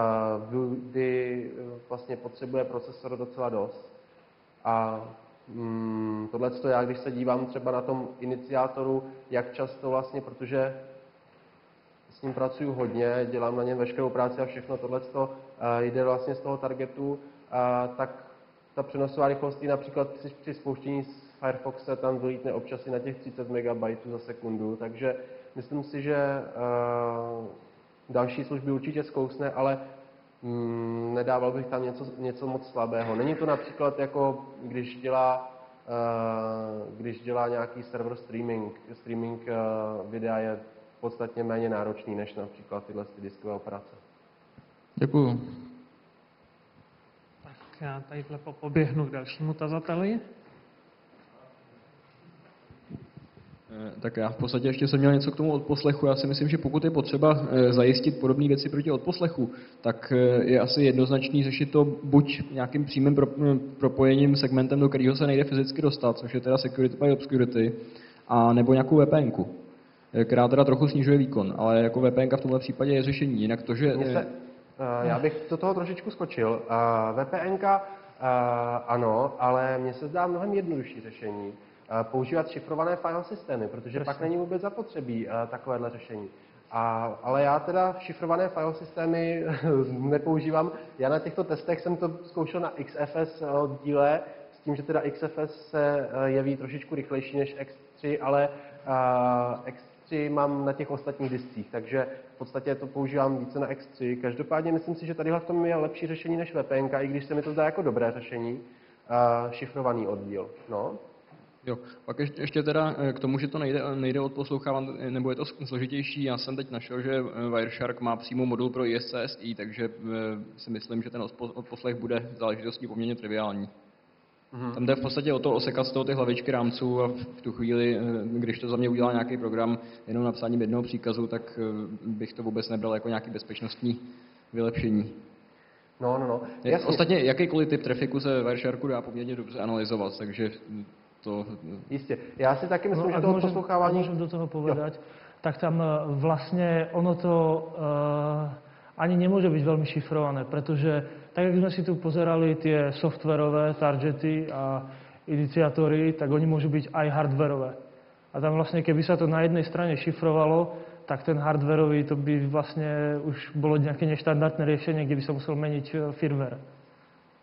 vlastně potřebuje procesor docela dost. A tohleto já, když se dívám třeba na tom iniciátoru, jak často vlastně, protože s ním pracuju hodně, dělám na něm veškerou práci a všechno tohleto jde vlastně z toho targetu, tak ta přenosová rychlost například při spouštění z Firefoxe tam vylítne občas i na těch 30 MB za sekundu, takže myslím si, že další služby určitě zkousne, ale nedával bych tam něco moc slabého. Není to například jako, když dělá nějaký server streaming videa je podstatně méně náročný než například tyhle diskové operace. Děkuju. Tak já tadyhle poběhnu k dalšímu tazateli. Tak já v podstatě ještě jsem měl něco k tomu odposlechu. Já si myslím, že pokud je potřeba zajistit podobné věci proti odposlechu, tak je asi jednoznačný řešit to buď nějakým přímým propojením segmentem, do kterého se nejde fyzicky dostat, což je teda security by obscurity, a nebo nějakou VPNku, která teda trochu snižuje výkon, ale jako VPNka v tomhle případě je řešení. Jinak to, že... Já bych do toho trošičku skočil. VPNka ano, ale mně se zdá mnohem jednodušší řešení. Používat šifrované file systémy, protože pak není vůbec zapotřebí takovéhle řešení. Ale já teda šifrované file systémy nepoužívám. Já na těchto testech jsem to zkoušel na XFS oddíle, s tím, že teda XFS se jeví trošičku rychlejší než X3, ale X3 mám na těch ostatních discích, takže v podstatě to používám více na X3. Každopádně myslím si, že tadyhle v tom je lepší řešení než VPNka, i když se mi to zdá jako dobré řešení, šifrovaný oddíl. No. Jo, pak ještě teda k tomu, že to nejde odposlouchávat, nebo je to složitější. Já jsem teď našel, že Wireshark má přímo modul pro ISCSI, takže si myslím, že ten odposlech bude záležitostí poměrně triviální. Tam jde v podstatě o to osekat z toho ty hlavičky rámců a v tu chvíli, když to za mě udělá nějaký program jenom napsáním jednoho příkazu, tak bych to vůbec nebral jako nějaký bezpečnostní vylepšení. No. Ostatně jakýkoliv typ trafiku se Wiresharku dá poměrně dobře analyzovat, takže to... Jistě. Já si taky myslím, že to odposlouchávání... Môžem do toho povedať, tak tam vlastne ono to ani nemôže byť veľmi šifrované, pretože tak, jak sme si tu pozerali tie softwarové targety a iniciátory, tak oni môžu byť aj hardwareové. A tam vlastne, keby sa to na jednej strane šifrovalo, tak ten hardwareový to by vlastne už bolo nejaké neštandardné riešenie, kde by sa musel meniť firmware.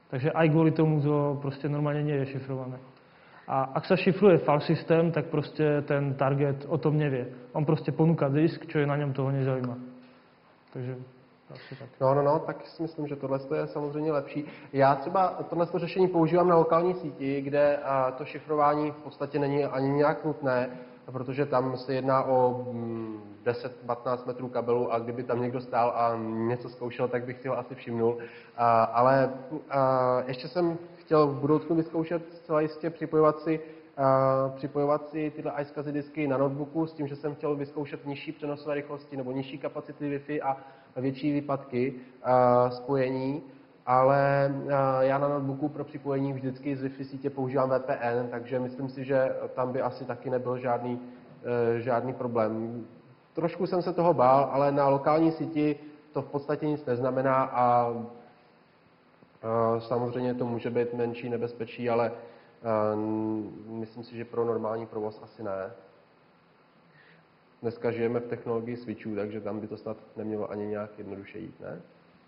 Takže aj kvôli tomu to proste normálne nie je šifrované. A ak sa šifruje file systém, tak proste ten target o tom nevie. On proste ponúka disk, čo je na ňom toho nezaujíma. Takže asi tak. No, tak si myslím, že tohle je samozřejmě lepší. Já třeba tohle řešení používám na lokální síti, kde to šifrování v podstatě není ani nějak nutné, protože tam se jedná o 10-15 metrů kabelu a kdyby tam někdo stál a něco zkoušel, tak bych si ho asi všimnul. Ale ještě jsem chtěl v budoucnu vyzkoušet zcela jistě připojovat si tyhle iSCSI disky na notebooku s tím, že jsem chtěl vyzkoušet nižší přenosové rychlosti nebo nižší kapacity Wi-Fi a větší výpadky spojení, ale já na notebooku pro připojení vždycky z Wi-Fi sítě používám VPN, takže myslím si, že tam by asi taky nebyl žádný problém. Trošku jsem se toho bál, ale na lokální síti to v podstatě nic neznamená a samozřejmě to může být menší nebezpečí, ale myslím si, že pro normální provoz asi ne. Dneska žijeme v technologii switchů, takže tam by to snad nemělo ani nějak jednoduše jít, ne?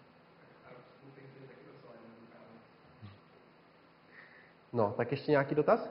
No, tak ještě nějaký dotaz?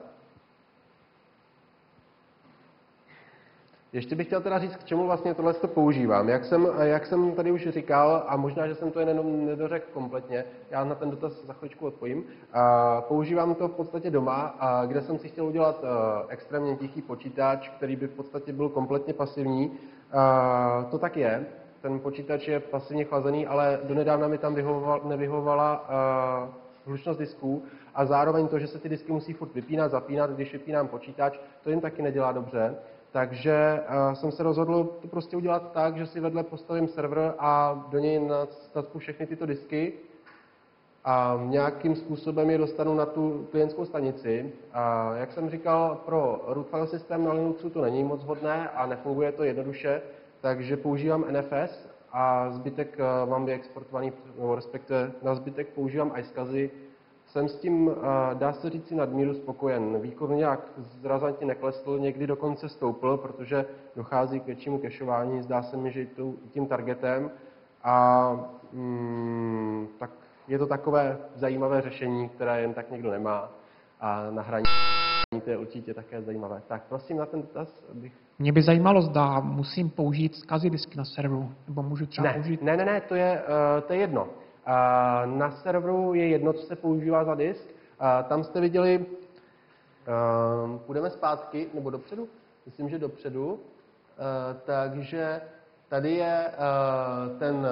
Ještě bych chtěl teda říct, k čemu vlastně tohle používám. Jak jsem tady už říkal, a možná, že jsem to jenom nedořekl kompletně, já na ten dotaz za chvíličku odpovím. Používám to v podstatě doma, kde jsem si chtěl udělat extrémně tichý počítač, který by v podstatě byl kompletně pasivní. To tak je. Ten počítač je pasivně chlazený, ale donedávna mi tam nevyhovovala hlučnost disků a zároveň to, že se ty disky musí furt vypínat, zapínat, když vypínám počítač, to jim taky nedělá dobře. Takže jsem se rozhodl to prostě udělat tak, že si vedle postavím server a do něj nacpu všechny tyto disky a nějakým způsobem je dostanu na tu klientskou stanici. A jak jsem říkal, pro root file systém na Linuxu to není moc hodné a nefunguje to jednoduše, takže používám NFS a zbytek mám vyexportovaný, nebo respektive na zbytek používám iSCSI. Jsem s tím, dá se říct, nadmíru spokojen. Výkon nějak razantně neklesl, někdy dokonce stoupl, protože dochází k většímu cacheování, zdá se mi, že tím targetem. A tak je to takové zajímavé řešení, které jen tak někdo nemá. A na hraní to je určitě také zajímavé. Tak prosím na ten dotaz. Mě by zajímalo, zda musím použít SCSI disky na serveru, nebo můžu třeba použít... Ne, to je jedno. Na serveru je jedno, co se používá za disk. Tam jste viděli, půjdeme zpátky, nebo dopředu? Myslím, že dopředu. Takže tady je ten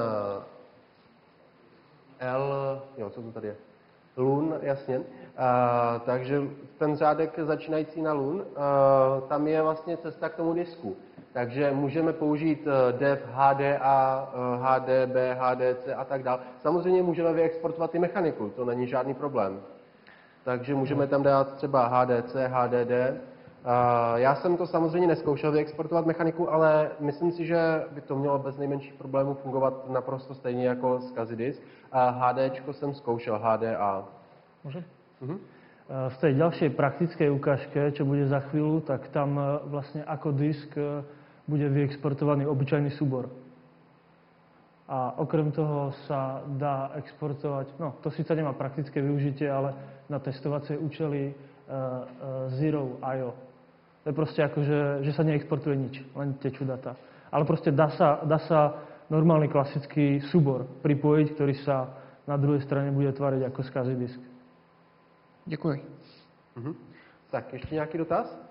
co to tady je? Lun, jasně. Takže ten řádek začínající na Lun, tam je vlastně cesta k tomu disku. Takže můžeme použít dev, HDA, HDB, HDC a tak dále. Samozřejmě můžeme vyexportovat i mechaniku, to není žádný problém. Takže můžeme tam dát třeba HDC, HDD. Já jsem to samozřejmě neskoušel vyexportovat mechaniku, ale myslím si, že by to mělo bez nejmenších problémů fungovat naprosto stejně jako SCSI disk. HDčko jsem zkoušel, HDA. Môžem? V tej ďalšej praktickej ukážke, čo bude za chvíľu, tak tam vlastne ako disk bude vyexportovaný obyčajný súbor. A okrem toho sa dá exportovať, no to síce nemá praktické využitie, ale na testovacie účely Zero.io. To je proste ako, že sa neexportuje nič, len tečú data. Ale proste dá sa normálny klasický súbor pripojiť, ktorý sa na druhej strane bude tváriť ako SCSI disk. Děkuji. Tak, ještě nějaký dotaz?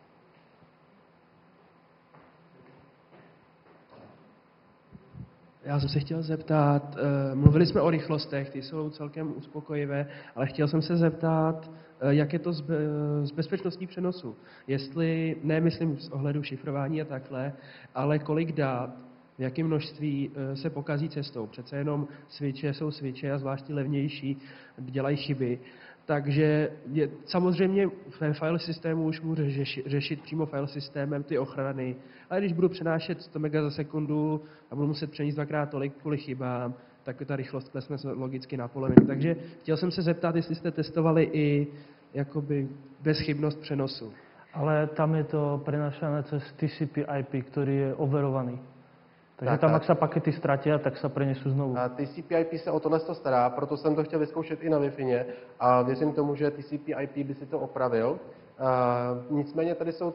Já jsem se chtěl zeptat, mluvili jsme o rychlostech, ty jsou celkem uspokojivé, ale chtěl jsem se zeptat, jak je to z bezpečností přenosu. Jestli, ne myslím z ohledu šifrování a takhle, ale kolik dat, v jakém množství se pokazí cestou. Přece jenom switche jsou switche a zvláště levnější dělají chyby. Takže samozřejmě ve file systému už můžu řešit přímo file systémem ty ochrany, ale když budu přenášet 100 MB za sekundu a budu muset přenést dvakrát tolik kvůli chybám, tak ta rychlost klesne logicky na polovinu. Takže chtěl jsem se zeptat, jestli jste testovali i jakoby bezchybnost přenosu. Ale tam je to prenášané cez TCP/IP, ktorý je overovaný. Takže tam, ak sa pakety stratia, tak sa prenesú znovu. TCP/IP se o tohle stará, proto jsem to chtěl vyzkoušet i na Wi-Fi a věřím tomu, že TCP/IP by si to opravil. Nicméně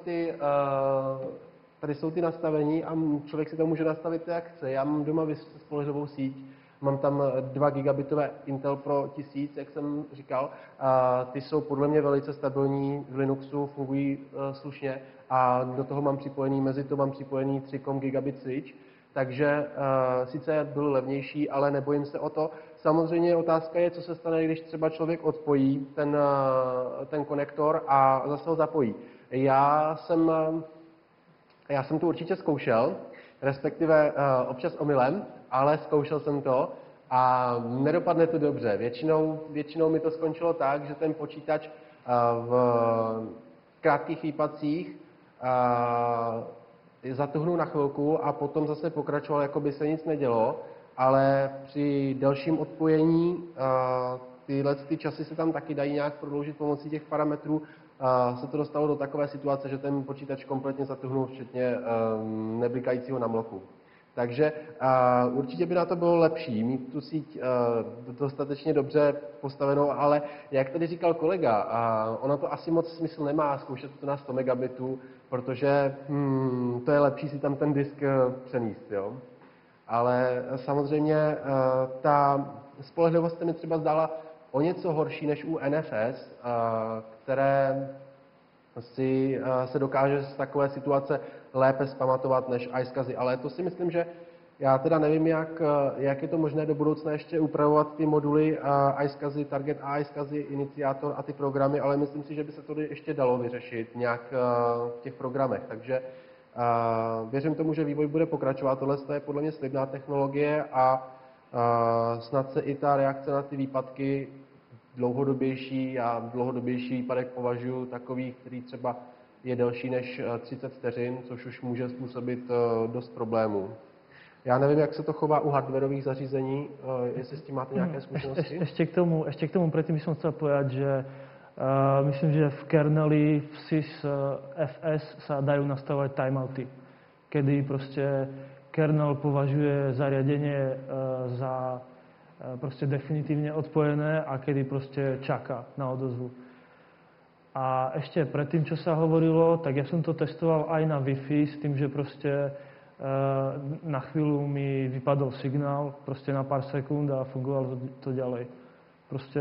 tady jsou ty nastavení a člověk si to může nastavit jak chce. Já mám doma spolehlivou síť, mám tam 2 gigabitové Intel Pro 1000, jak jsem říkal. Ty jsou podle mě velice stabilní, v Linuxu fungují slušně a do toho mám připojený, mezi to mám připojený 3 gigabit switch, takže sice byl levnější, ale nebojím se o to. Samozřejmě otázka je, co se stane, když třeba člověk odpojí ten konektor a zase ho zapojí. Já jsem to určitě zkoušel, respektive občas omylem, ale zkoušel jsem to a nedopadne to dobře. Většinou mi to skončilo tak, že ten počítač v krátkých výpadcích zatuhnul na chvilku a potom zase pokračoval, jako by se nic nedělo, ale při delším odpojení ty časy se tam taky dají nějak prodloužit pomocí těch parametrů. Se to dostalo do takové situace, že ten počítač kompletně zatuhnul, včetně neblikajícího namloku. Takže určitě by na to bylo lepší mít tu síť dostatečně dobře postavenou, ale jak tady říkal kolega, ono to asi moc smysl nemá zkoušet to na 100 megabitů, protože to je lepší si tam ten disk přenést. Jo? Ale samozřejmě ta spolehlivost se mi třeba zdála o něco horší než u NFS, které se dokáže z takové situace lépe zpamatovat než iSCSI. Ale to si myslím, že já teda nevím, jak je to možné do budoucna ještě upravovat ty moduly iSCSI, Target A, iSCSI, Iniciátor a ty programy, ale myslím si, že by se to ještě dalo vyřešit nějak v těch programech. Takže věřím tomu, že vývoj bude pokračovat. Tohle je podle mě slibná technologie a snad se i ta reakce na ty výpadky dlouhodobější. Já dlouhodobější výpadek považuji takový, který třeba je delší než 30 vteřin, což už může způsobit dost problémů. Já nevím, jak se to chová u hardwareových zařízení, jestli s tím máte nějaké zkušenosti. Ešte k tomu predtým by som chcel povedať, že myslím, že v kerneli v sys FS sa dajú nastavovať timeouty, kedy proste kernel považuje zariadenie za proste definitívne odpojené a kedy proste čaká na odozvu. A ešte predtým, čo sa hovorilo, tak ja som to testoval aj na Wi-Fi s tým, že proste na chvíľu mi vypadol signál, proste na pár sekúnd a fungovalo to ďalej. Proste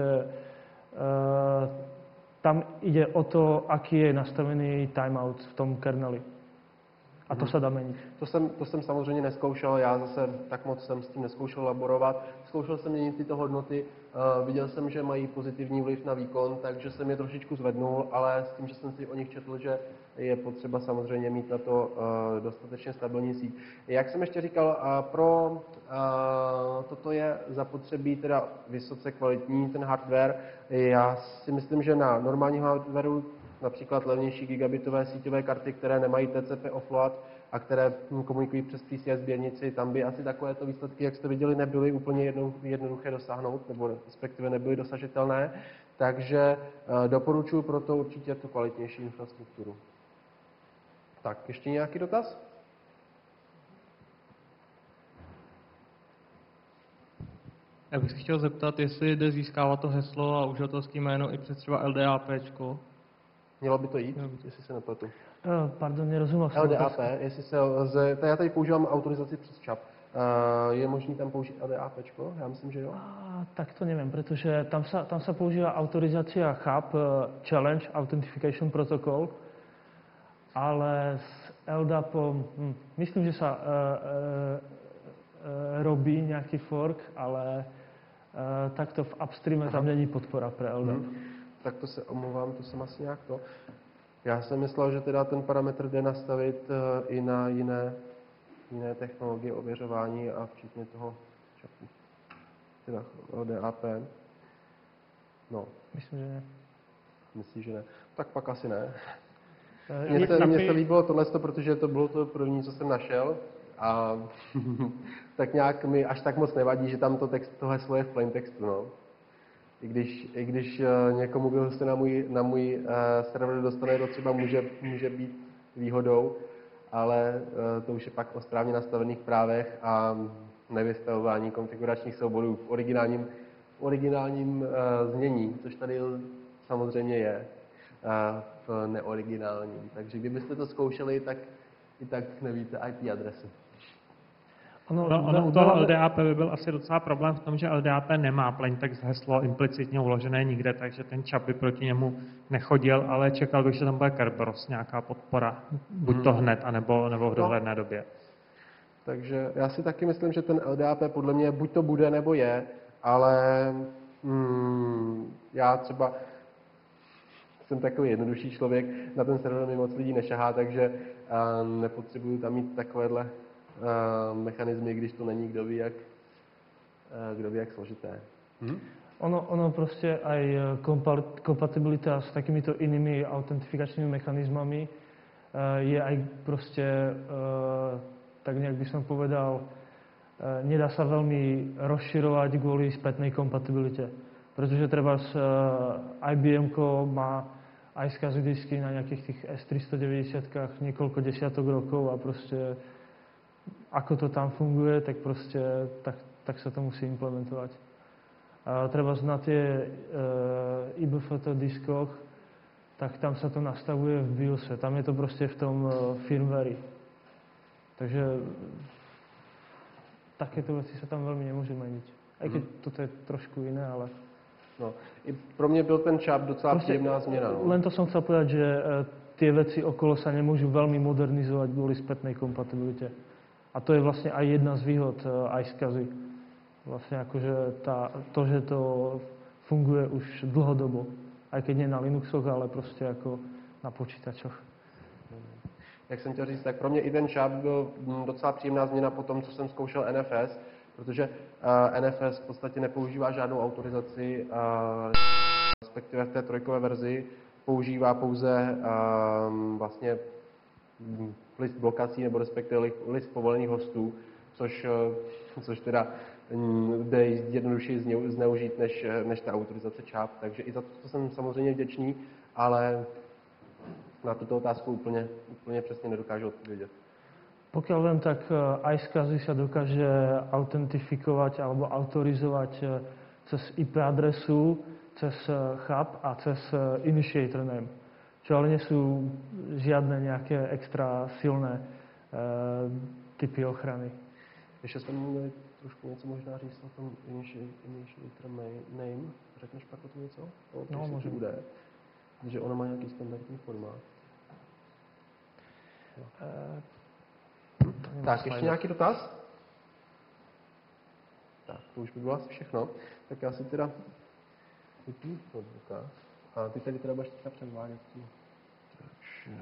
tam ide o to, aký je nastavený timeout v tom kerneli. A to se dá měnit. To jsem samozřejmě neskoušel, já zase tak moc jsem s tím neskoušel laborovat. Zkoušel jsem měnit tyto hodnoty, viděl jsem, že mají pozitivní vliv na výkon, takže jsem je trošičku zvednul, ale s tím, že jsem si o nich četl, že je potřeba samozřejmě mít na to dostatečně stabilní síť. Jak jsem ještě říkal, pro toto je zapotřebí teda vysoce kvalitní ten hardware. Já si myslím, že na normálním hardwareu například levnější gigabitové síťové karty, které nemají TCP offload a které komunikují přes PCI sběrnici, tam by asi takovéto výsledky, jak jste viděli, nebyly úplně jednoduché dosáhnout, nebo respektive nebyly dosažitelné. Takže doporučuji proto určitě tu kvalitnější infrastrukturu. Tak, ještě nějaký dotaz? Já bych se chtěl zeptat, jestli jde získávat to heslo a uživatelské jméno i přes třeba LDAPčko. Mělo by to jít, jestli se nepletu. Pardon, nerozuměl jsem. LDAP, jestli se lze, já tady používám autorizaci přes ČAP. Je možný tam použít LDAPčko? Já myslím, že jo. Tak to nevím, protože tam se používá autorizácia CHAP, Challenge Authentication Protocol, ale s LDAPom, myslím, že se robí nějaký fork, ale takto v upstreame tam není podpora pro LDAP. Tak to se omlouvám, to jsem asi nějak to. Já jsem myslel, že teda ten parametr jde nastavit i na jiné technologie ověřování a včetně toho ČAPu. Teda LDAP. No. Myslím, že ne. Myslíš, že ne? Tak pak asi ne. Mně se líbilo tohle, protože to bylo to první, co jsem našel. A tak nějak mi až tak moc nevadí, že tam to heslo je v plain textu. No. I když někomu, kdo se na můj server dostane, to třeba může být výhodou, ale to už je pak o správně nastavených právech a nevystavování konfiguračních souborů v originálním znění, což tady samozřejmě je v neoriginálním. Takže kdybyste to zkoušeli, tak i tak nevíte IP adresu. Ono u toho LDAP by byl asi docela problém v tom, že LDAP nemá plaintext heslo implicitně uložené nikde, takže ten čap by proti němu nechodil, ale čekal bych, že tam bude Kerberos, nějaká podpora, buď to hned, anebo v dohledné době. Takže já si taky myslím, že ten LDAP podle mě buď to bude, nebo je, ale já třeba jsem takový jednodušší člověk, na ten server mi moc lidí nešahá, takže nepotřebuju tam mít takovéhle mechanizmy, když to není kdo ví jak složité. Ono prostě aj kompatibilita s takýmito inými autentifikačnými mechanizmami je aj proste, tak nejak by som povedal, nedá sa veľmi rozširovať kvôli spätnej kompatibilite. Pretože treba s IBM-ko má aj SCSI disky na nejakých tých S390-kách niekoľko desiatok rokov a proste ako to tam funguje, tak proste tak sa to musí implementovať. A treba na tie IBFT diskoch, tak tam sa to nastavuje v BIOSe. Tam je to proste v tom firmware. Takže takéto veci sa tam veľmi nemôžu meniť. Aj keď toto je trošku iné, ale... No, i pro mě byl ten čap docela příjemná změna. No. Len to som chcel povedať, že tie veci okolo sa nemôžu veľmi modernizovať kvôli spätnej kompatibilite. A to je vlastne aj jedna z výhod iSCSI. Vlastne akože to, že to funguje už dlhodobo. Aj keď nie na Linuxoch, ale prostě jako na počítačoch. Jak jsem chtěl říct, tak pro mě i ten čap byl docela příjemná změna po tom, co jsem zkoušel NFS, protože NFS v podstatě nepoužívá žádnou autorizaci, respektive v té trojkové verzi používá pouze vlastně list blokací nebo respektive list povolených hostů, což teda jde jednodušeji zneužít než ta autorizace ČAP. Takže i za to jsem samozřejmě vděčný, ale na tuto otázku úplně přesně nedokážu odpovědět. Pokiaľ viem, tak iSCSI sa dokáže autentifikovať alebo autorizovať cez IP adresu, cez hub a cez initiator name. Čo ale nie sú žiadne nejaké extra silné typy ochrany. Ještě jsme měli trošku něco možná říct o tom initiator name. Řekneš pak o tom něco? No, můžu. Údaje. Protože ono má nějaký standardní formát. Tak, ještě nějaký dotaz? Tak, to už by bylo asi všechno. Tak já si teda vypnu notebooka. A ty tady teda budeš teďka předvádět. Takže...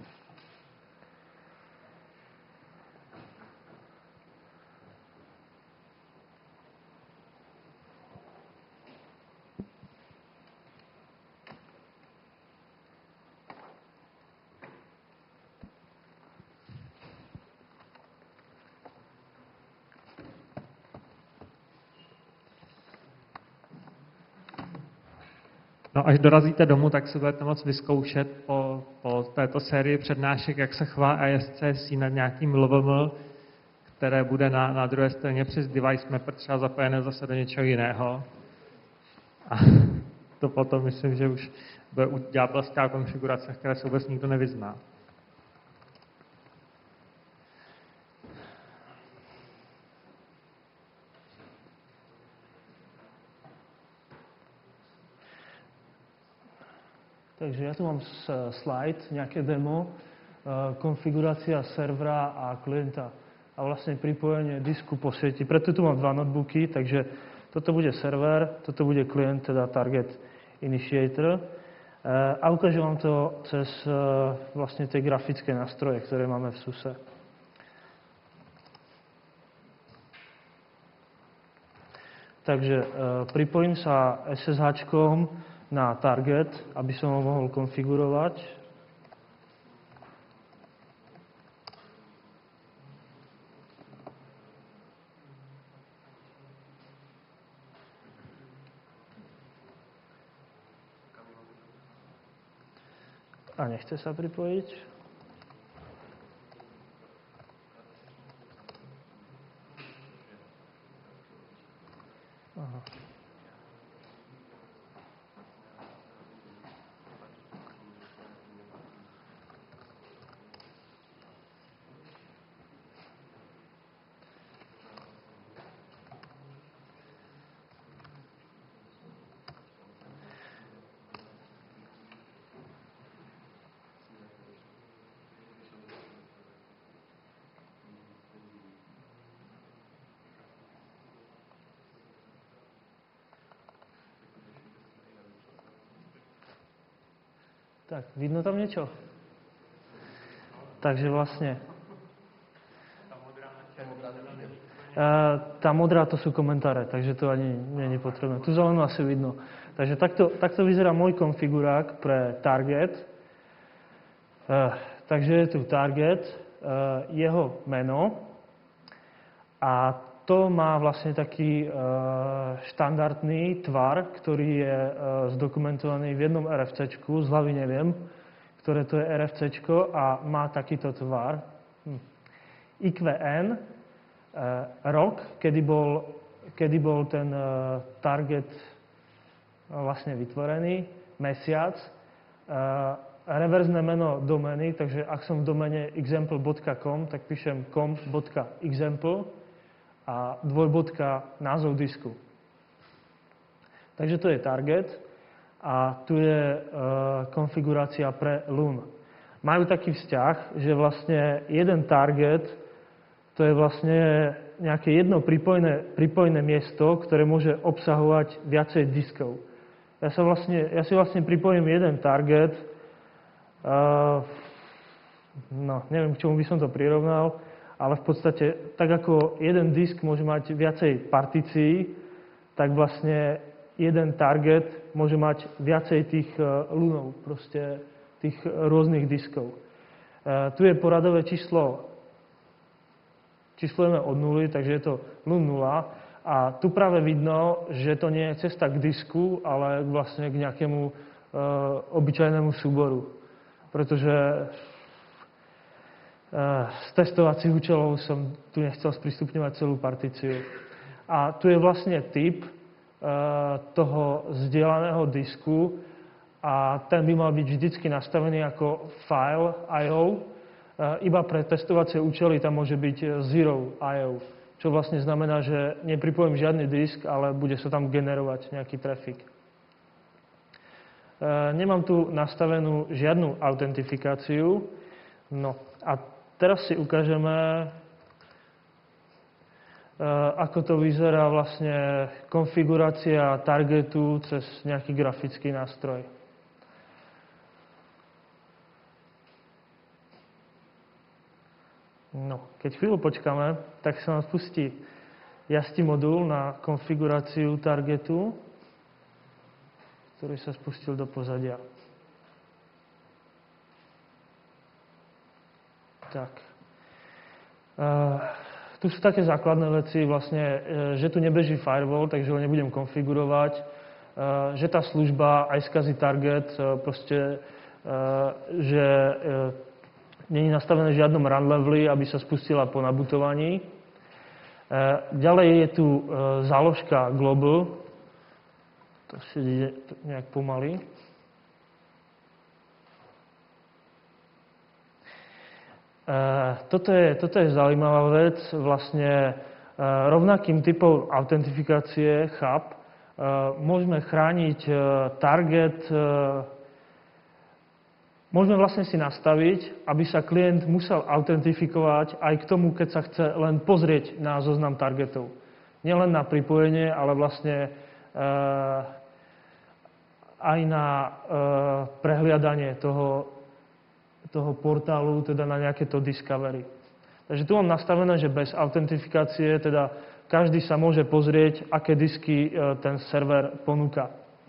No, až dorazíte domů, tak si budete moct vyzkoušet po této sérii přednášek, jak se chová ASCSI nad nějakým LVM, které bude na druhé straně přes device mapper třeba zapojené zase do něčeho jiného. A to potom myslím, že už bude ďábelská konfigurace, které se vůbec nikdo nevyzná. Takže ja tu mám slide, nejaké demo, konfigurácia servera a klienta a vlastne pripojenie disku po sieti. Preto tu mám dva notebooky, takže toto bude server, toto bude klient, teda target initiator. A ukážem vám to cez vlastne tie grafické nástroje, ktoré máme v SUSE. Takže pripojím sa SSH-čkom na target, aby som ho mohol konfigurovať. A nechce sa pripojiť. Aha. Tak, vidno tam niečo? Takže vlastne... Tá modrá to sú komentáre, takže to ani nie je potrebné. Tu zelenú asi vidno. Takže takto vyzerá môj konfigurák pre target. Takže je tu target, jeho meno a to má vlastne taký štandardný tvar, ktorý je zdokumentovaný v jednom RFCčku, z hlavy neviem, ktoré to je RFCčko a má takýto tvar. IQN, rok, kedy bol ten target vlastne vytvorený, mesiac, reverzné meno domény, takže ak som v domene example.com, tak píšem com.example a dvojbodka názov disku. Takže to je target a tu je konfigurácia pre LUN. Majú taký vzťah, že vlastne jeden target to je vlastne nejaké jedno pripojené miesto, ktoré môže obsahovať viacej diskov. Ja si vlastne pripojím jeden target, neviem, k čomu by som to prirovnal, ale v podstate, tak ako jeden disk môže mať viacej partícií, tak vlastne jeden target môže mať viacej tých lunov, proste tých rôznych diskov. Tu je poradové číslo. Číslujeme od 0, takže je to lun 0. A tu práve vidno, že to nie je cesta k disku, ale vlastne k nejakému obyčajnému súboru. Pretože z testovacích účelov som tu nechcel sprístupňovať celú partíciu. A tu je vlastne typ toho zdieľaného disku a ten by mal byť vždycky nastavený ako file IO. Iba pre testovacie účely tam môže byť zero IO, čo vlastne znamená, že nepripojím žiadny disk, ale bude sa tam generovať nejaký trafik. Nemám tu nastavenú žiadnu autentifikáciu. No a teraz si ukážeme, ako to vyzerá vlastne konfigurácia targetu cez nejaký grafický nástroj. No, keď chvíľu počkáme, tak sa nám spustí Yasti modul na konfiguráciu targetu, ktorý sa spustil do pozadia. Tak. Tu sú také základné veci, vlastne, že tu nebeží firewall, takže ho nebudem konfigurovať, že tá služba iSCSI target, proste, že nie je nastavené v žiadnom run leveli, aby sa spustila po nabutovaní. Ďalej je tu záložka global, to si ide nejak pomaly. Toto je zaujímavá vec, vlastne rovnakým typom autentifikácie CHAP môžeme chrániť target, môžeme vlastne si nastaviť, aby sa klient musel autentifikovať aj k tomu, keď sa chce len pozrieť na zoznam targetov. Nielen na pripojenie, ale vlastne aj na prehliadanie toho portálu, teda na nejaké to discovery. Takže tu mám nastavené, že bez autentifikácie, teda každý sa môže pozrieť, aké disky ten server ponúka.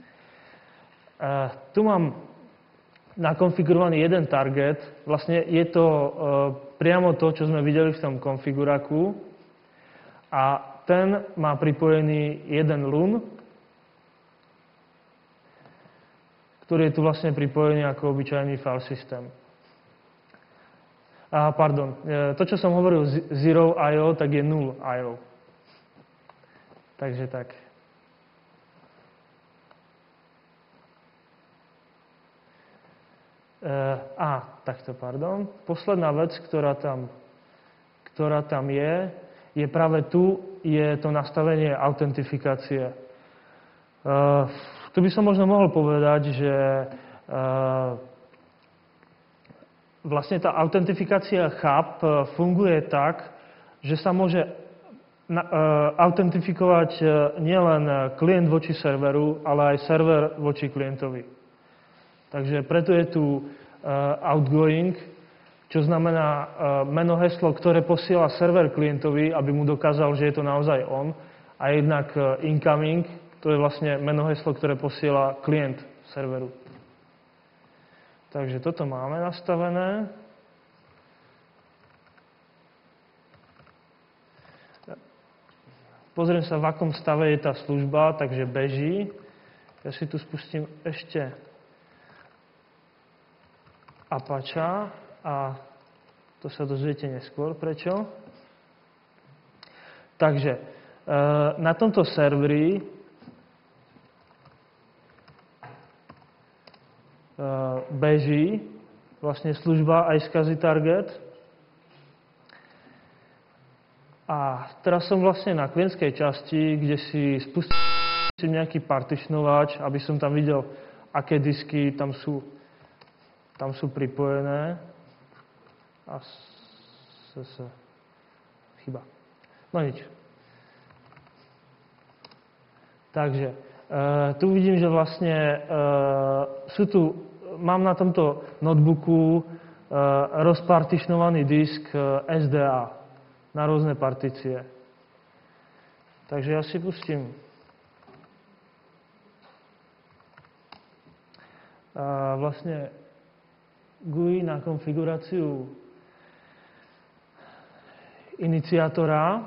Tu mám nakonfigurovaný jeden target. Vlastne je to priamo to, čo sme videli v tom konfiguráku. A ten má pripojený jeden LUN, ktorý je tu vlastne pripojený ako obyčajný file system. Pardon, to, čo som hovoril zero IO, tak je null IO. Takže tak. Takto, pardon. Posledná vec, ktorá tam je práve tu, je to nastavenie autentifikácie. Tu by som možno mohol povedať, že vlastne tá autentifikácia CHAP funguje tak, že sa môže autentifikovať nielen klient voči serveru, ale aj server voči klientovi. Takže preto je tu outgoing, čo znamená meno heslo, ktoré posiela server klientovi, aby mu dokázal, že je to naozaj on. A jednak incoming, to je vlastne meno heslo, ktoré posiela klient serveru. Takže toto máme nastavené. Pozriem sa, v akom stave je tá služba, takže beží. Ja si tu spustím ešte Apache a to sa dozviete neskôr, prečo. Takže na tomto serveri beží vlastne služba iSCSI Target. A teraz som vlastne na klientskej časti, kde si spustím nejaký partišnovač, aby som tam videl, aké disky tam sú pripojené. Chyba. No nič. Takže tu vidím, že vlastne mám na tomto notebooku rozpartišnovaný disk SDA na rôzne partície. Takže ja si pustím vlastne GUI na konfiguráciu iniciátora.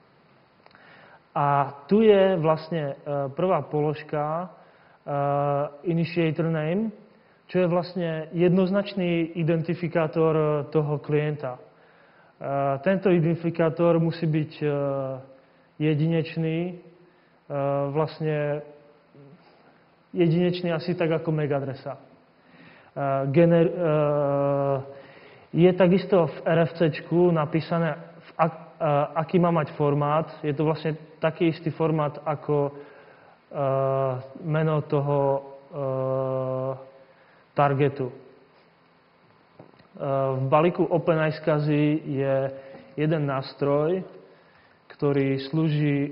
A tu je vlastne prvá položka initiator name, čo je vlastne jednoznačný identifikátor toho klienta. Tento identifikátor musí byť jedinečný, vlastne jedinečný asi tak ako MAC adresa. Je takisto v RFCčku napísané, aký má mať formát. Je to vlastne taký istý formát ako meno toho targetu. V balíku OpenISCSI je jeden nástroj, ktorý slúži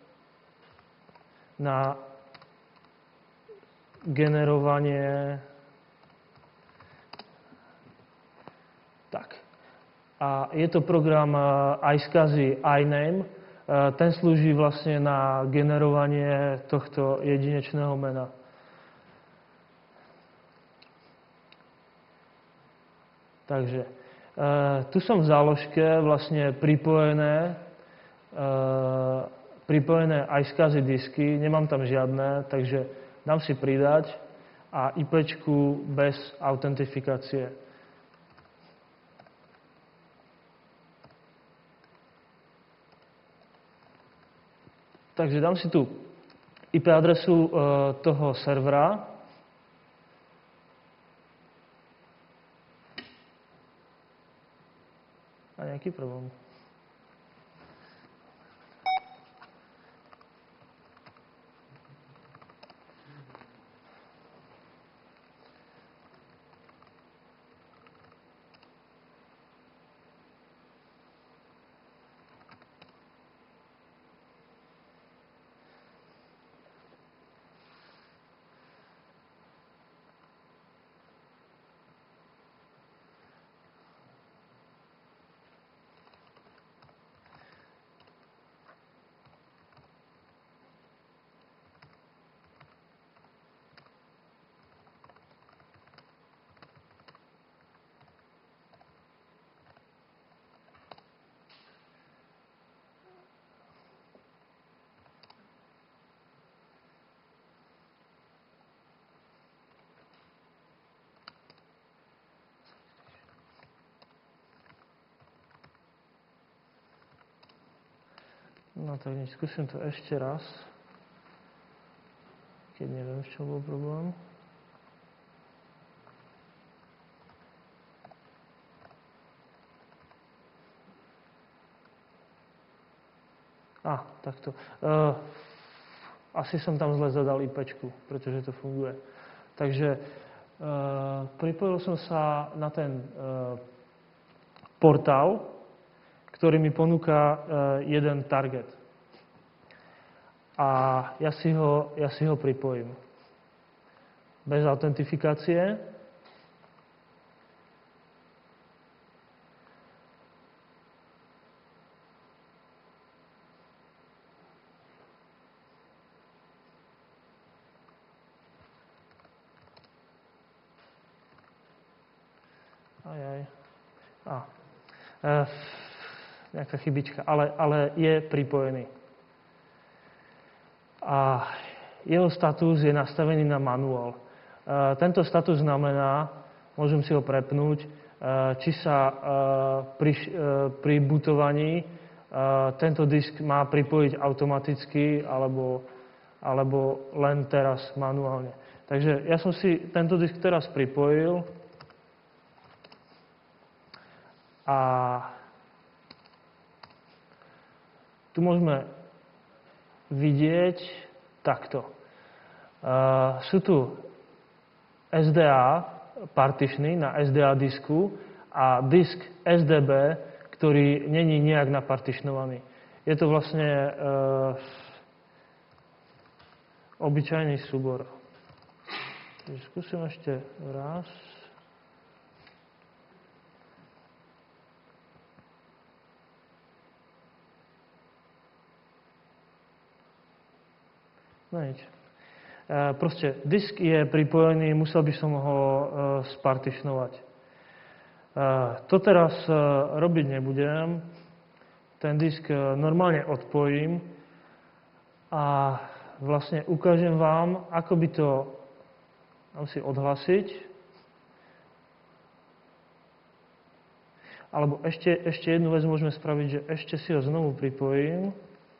na generovanie. A je to program iSCSI iName. Ten slúži vlastne na generovanie tohto jedinečného mena. Takže tu som v záložke vlastne pripojené iSCSI disky, nemám tam žiadne, takže dám si pridať a IPčku bez autentifikácie. Takže dám si tu IP adresu toho servera. A nejaký problém. No tak skúsim to ešte raz, keď neviem, čo bol problém. Takto. Asi som tam zle zadal IPčku, pretože to funguje. Takže pripojil som sa na ten portál, ktorý mi ponúka jeden target. A ja si ho pripojím. Bez autentifikácie. Nejaká chybička, ale je pripojený. A jeho status je nastavený na manuál. Tento status znamená, môžem si ho prepnúť, či sa pri bootovaní tento disk má pripojiť automaticky, alebo len teraz manuálne. Takže ja som si tento disk teraz pripojil a tu môžeme vidieť takto. Sú tu SDA partitiony na SDA disku a disk SDB, ktorý není nejak napartitionovaný. Je to vlastne obyčajný súbor. Takže skúsim ešte raz. No nič. Proste disk je pripojený, musel by som ho spartitionovať. To teraz robiť nebudem. Ten disk normálne odpojím a vlastne ukážem vám, ako by to mám si odhlasiť. Alebo ešte jednu vec môžeme spraviť, že ešte si ho znovu pripojím.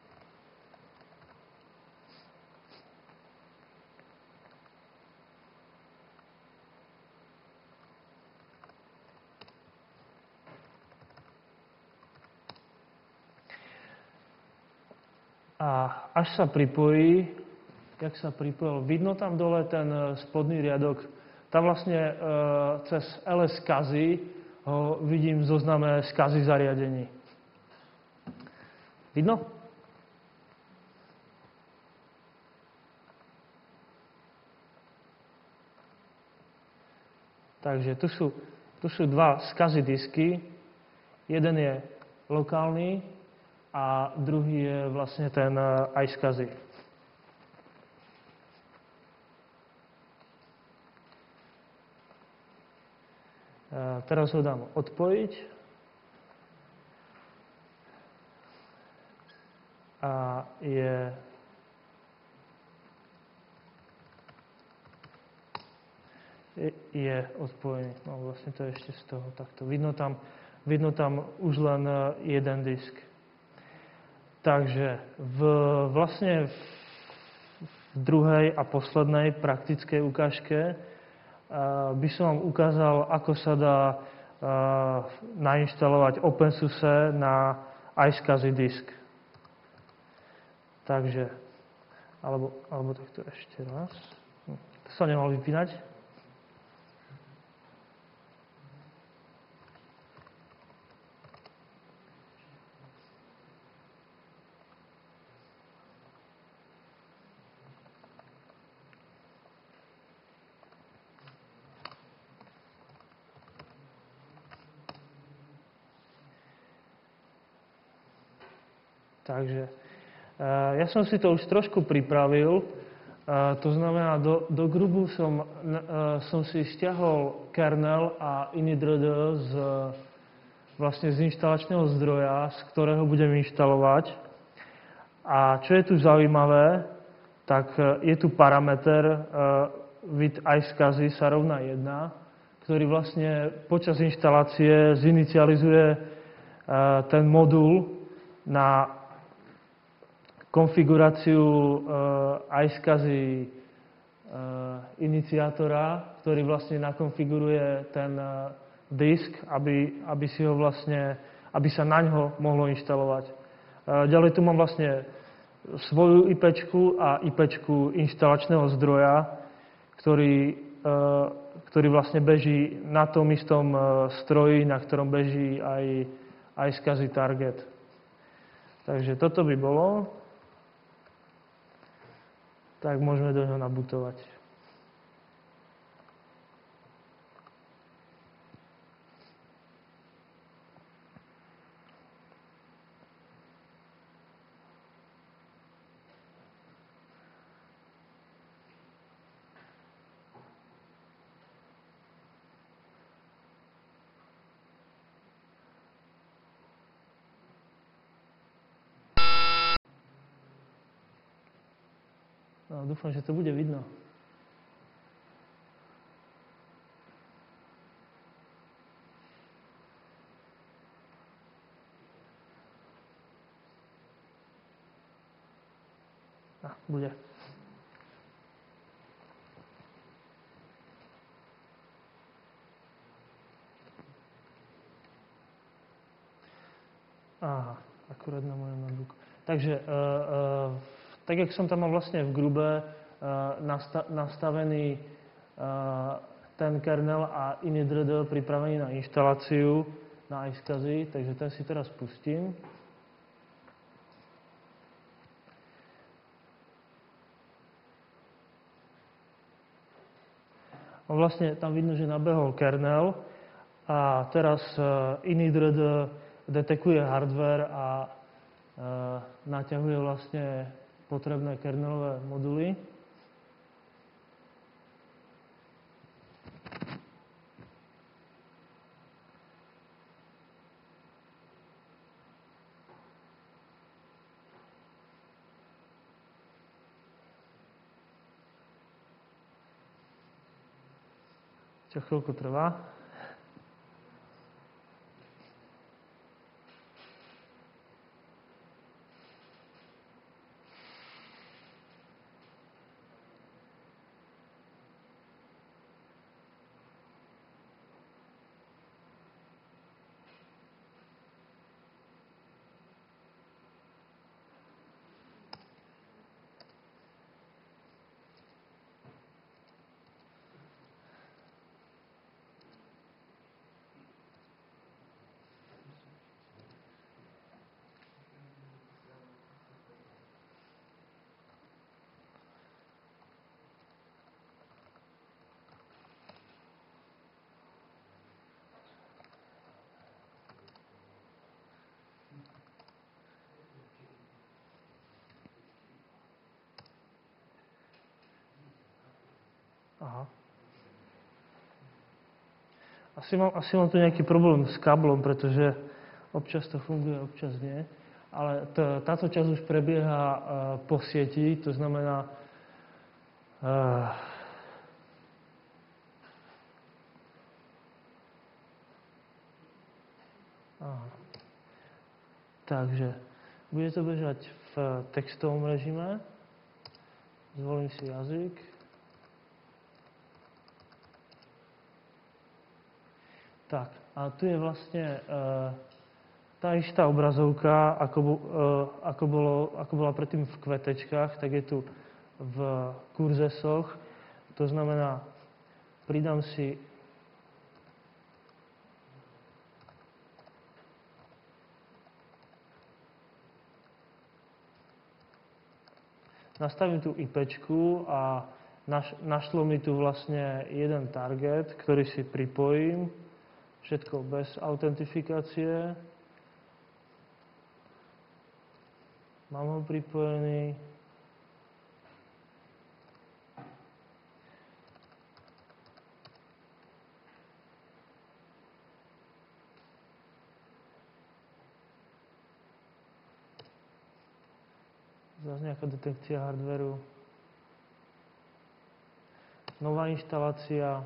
A až sa pripojí, jak sa pripojil, vidno tam dole ten spodný riadok. Tam vlastne cez LS SCSI ho vidím v zozname SCSI zariadení. Vidno? Takže tu sú dva SCSI disky. Jeden je lokálny, a druhý je vlastne ten iSCSI. Teraz ho dám odpojiť. A je odpojený. No vlastne to je ešte z toho takto. Vidno tam už len jeden disk. Takže vlastne v druhej a poslednej praktickej ukážke by som vám ukázal, ako sa dá nainštalovať OpenSUSE na iSCSI disk. Takže, alebo takto ešte raz. To sa nemal vypínať. Takže ja som si to už trošku pripravil, to znamená, do Grubu som si stiahol kernel a initRD z inštalačného zdroja, z ktorého budem inštalovať. A čo je tu zaujímavé, tak je tu parameter with iSCSI sa rovná 1, ktorý vlastne počas inštalácie zinicializuje ten modul na konfiguráciu iSCSI iniciátora, ktorý vlastne nakonfiguruje ten disk, aby sa naňho mohlo inštalovať Ďalej tu mám vlastne svoju IPčku a IPčku inštalačného zdroja, ktorý vlastne beží na tom istom stroji, na ktorom beží aj iSCSI Target. Takže toto by bolo. Tak môžeme do neho nabutovať. No, dúfam, že to bude vidno. Bude. Aha, akurát na mojom notebooku. Takže tak, jak som tam mal vlastne v grube nastavený ten kernel a init.rd pripravený na inštaláciu na iSCSI, takže ten si teraz pustím. A vlastne tam vidno, že nabehol kernel a teraz init.rd detekuje hardware a naťahuje vlastne potrebné kernelové moduly. Čo chvíľku trvá. Aha. Asi mám tu nejaký problém s káblom, pretože občas to funguje, občas nie. Ale táto časť už prebieha po sieti, to znamená takže bude to bežať v textovom režime. Zvolím si jazyk. Tak, a tu je vlastne tá istá obrazovka, ako bola predtým v kvetečkách, tak je tu v kurzesoch. To znamená, pridám si nastavím tu IPčku a našlo mi tu vlastne jeden target, ktorý si pripojím. Všetko bez autentifikácie. Mám ho pripojený. Zase nejaká detekcia hardveru. Nová inštalácia.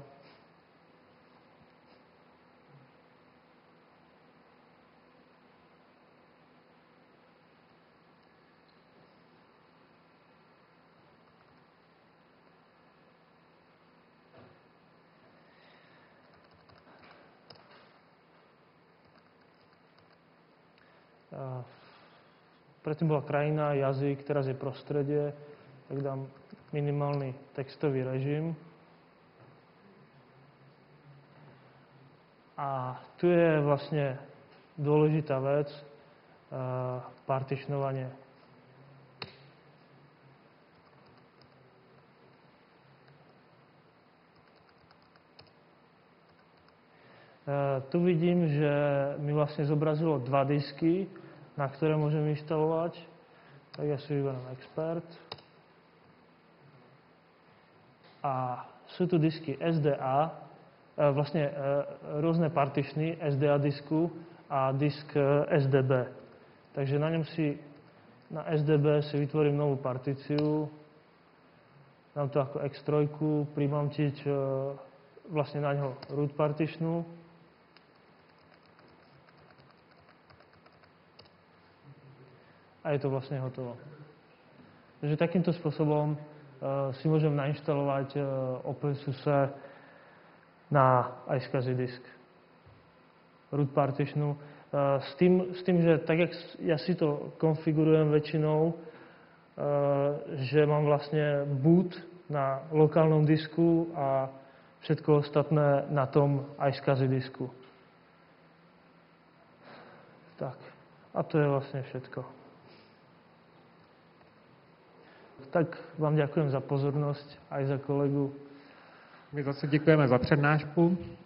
predtým bola krajina, jazyk, teraz je prostredie, tak dám minimálny textový režim. A tu je vlastne dôležitá vec, partičnovanie. Tu vidím, že mi vlastne zobrazilo 2 disky, na ktoré môžem inštalovať. Tak ja si vyberám Expert. A sú tu disky SDA, vlastne rôzne partičny SDA disku a disk SDB. Takže na SDB si vytvorím novú partíciu, dám to ako X3, primamtiť vlastne na ňo root partičnú. A je to vlastne hotovo. Takže takýmto spôsobom si môžem nainštalovať OpenSUSE na iSCSI disk. Root partition. S tým, že tak, jak ja si to konfigurujem väčšinou, že mám vlastne boot na lokálnom disku a všetko ostatné na tom iSCSI disku. Tak. A to je vlastne všetko. Tak vám ďakujem za pozornosť, aj za kolegu. My zase děkujeme za přednášku.